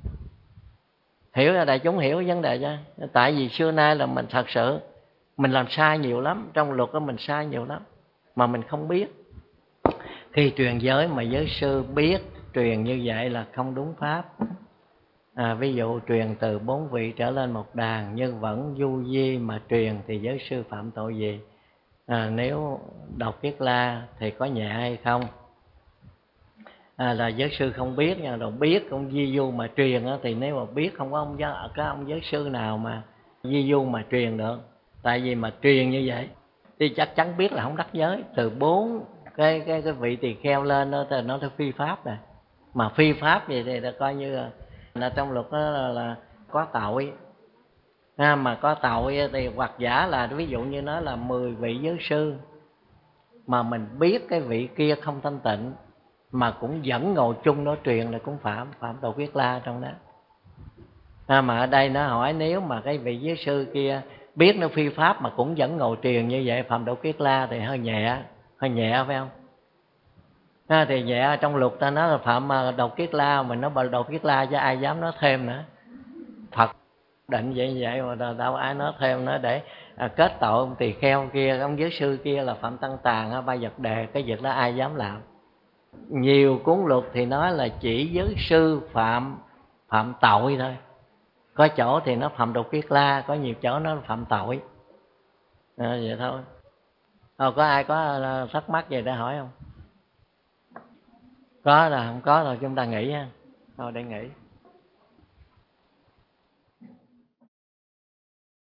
Hiểu là đại chúng hiểu vấn đề chứ. Tại vì xưa nay là mình thật sự mình làm sai nhiều lắm, trong luật đó mình sai nhiều lắm mà mình không biết. Khi truyền giới mà giới sư biết truyền như vậy là không đúng pháp. À, ví dụ truyền từ bốn vị trở lên một đàn nhưng vẫn du di mà truyền thì giới sư phạm tội gì? À, nếu đọc Kiết La thì có nhẹ hay không? À, là giới sư không biết nha, rồi biết ông di du mà truyền á, thì nếu mà biết không có ông giới, có ông giới sư nào mà di du mà truyền được. Tại vì mà truyền như vậy thì chắc chắn biết là không đắc giới. Từ bốn cái cái cái vị tỳ kheo lên đó, thì nó theo phi pháp này. Mà phi pháp vậy thì là coi như là, là trong luật đó là, là có tội. À, mà có tội thì hoặc giả là ví dụ như nó là mười vị giới sư mà mình biết cái vị kia không thanh tịnh mà cũng vẫn ngồi chung nó truyền là cũng phạm phạm tội Kiết La trong đó. À, mà ở đây nó hỏi nếu mà cái vị giới sư kia biết nó phi pháp mà cũng vẫn ngồi truyền như vậy phạm tội Kiết La thì hơi nhẹ, hơi nhẹ phải không? À, thì nhẹ trong luật ta nói là phạm đầu Kiết La, mình nói đầu Kiết La chứ ai dám nói thêm nữa. Phật định vậy vậy mà đâu ai nói thêm nữa để à, kết tội ông tỳ kheo kia, ông giới sư kia là phạm tăng tàn, ba vật đề, cái việc đó ai dám làm. Nhiều cuốn luật thì nói là chỉ giới sư phạm phạm tội thôi. Có chỗ thì nó phạm độc Kiết La, có nhiều chỗ nó phạm tội. À, vậy thôi. Ờ, có ai có thắc mắc gì để hỏi không? Có là không có rồi chúng ta nghỉ ha. Thôi để nghỉ.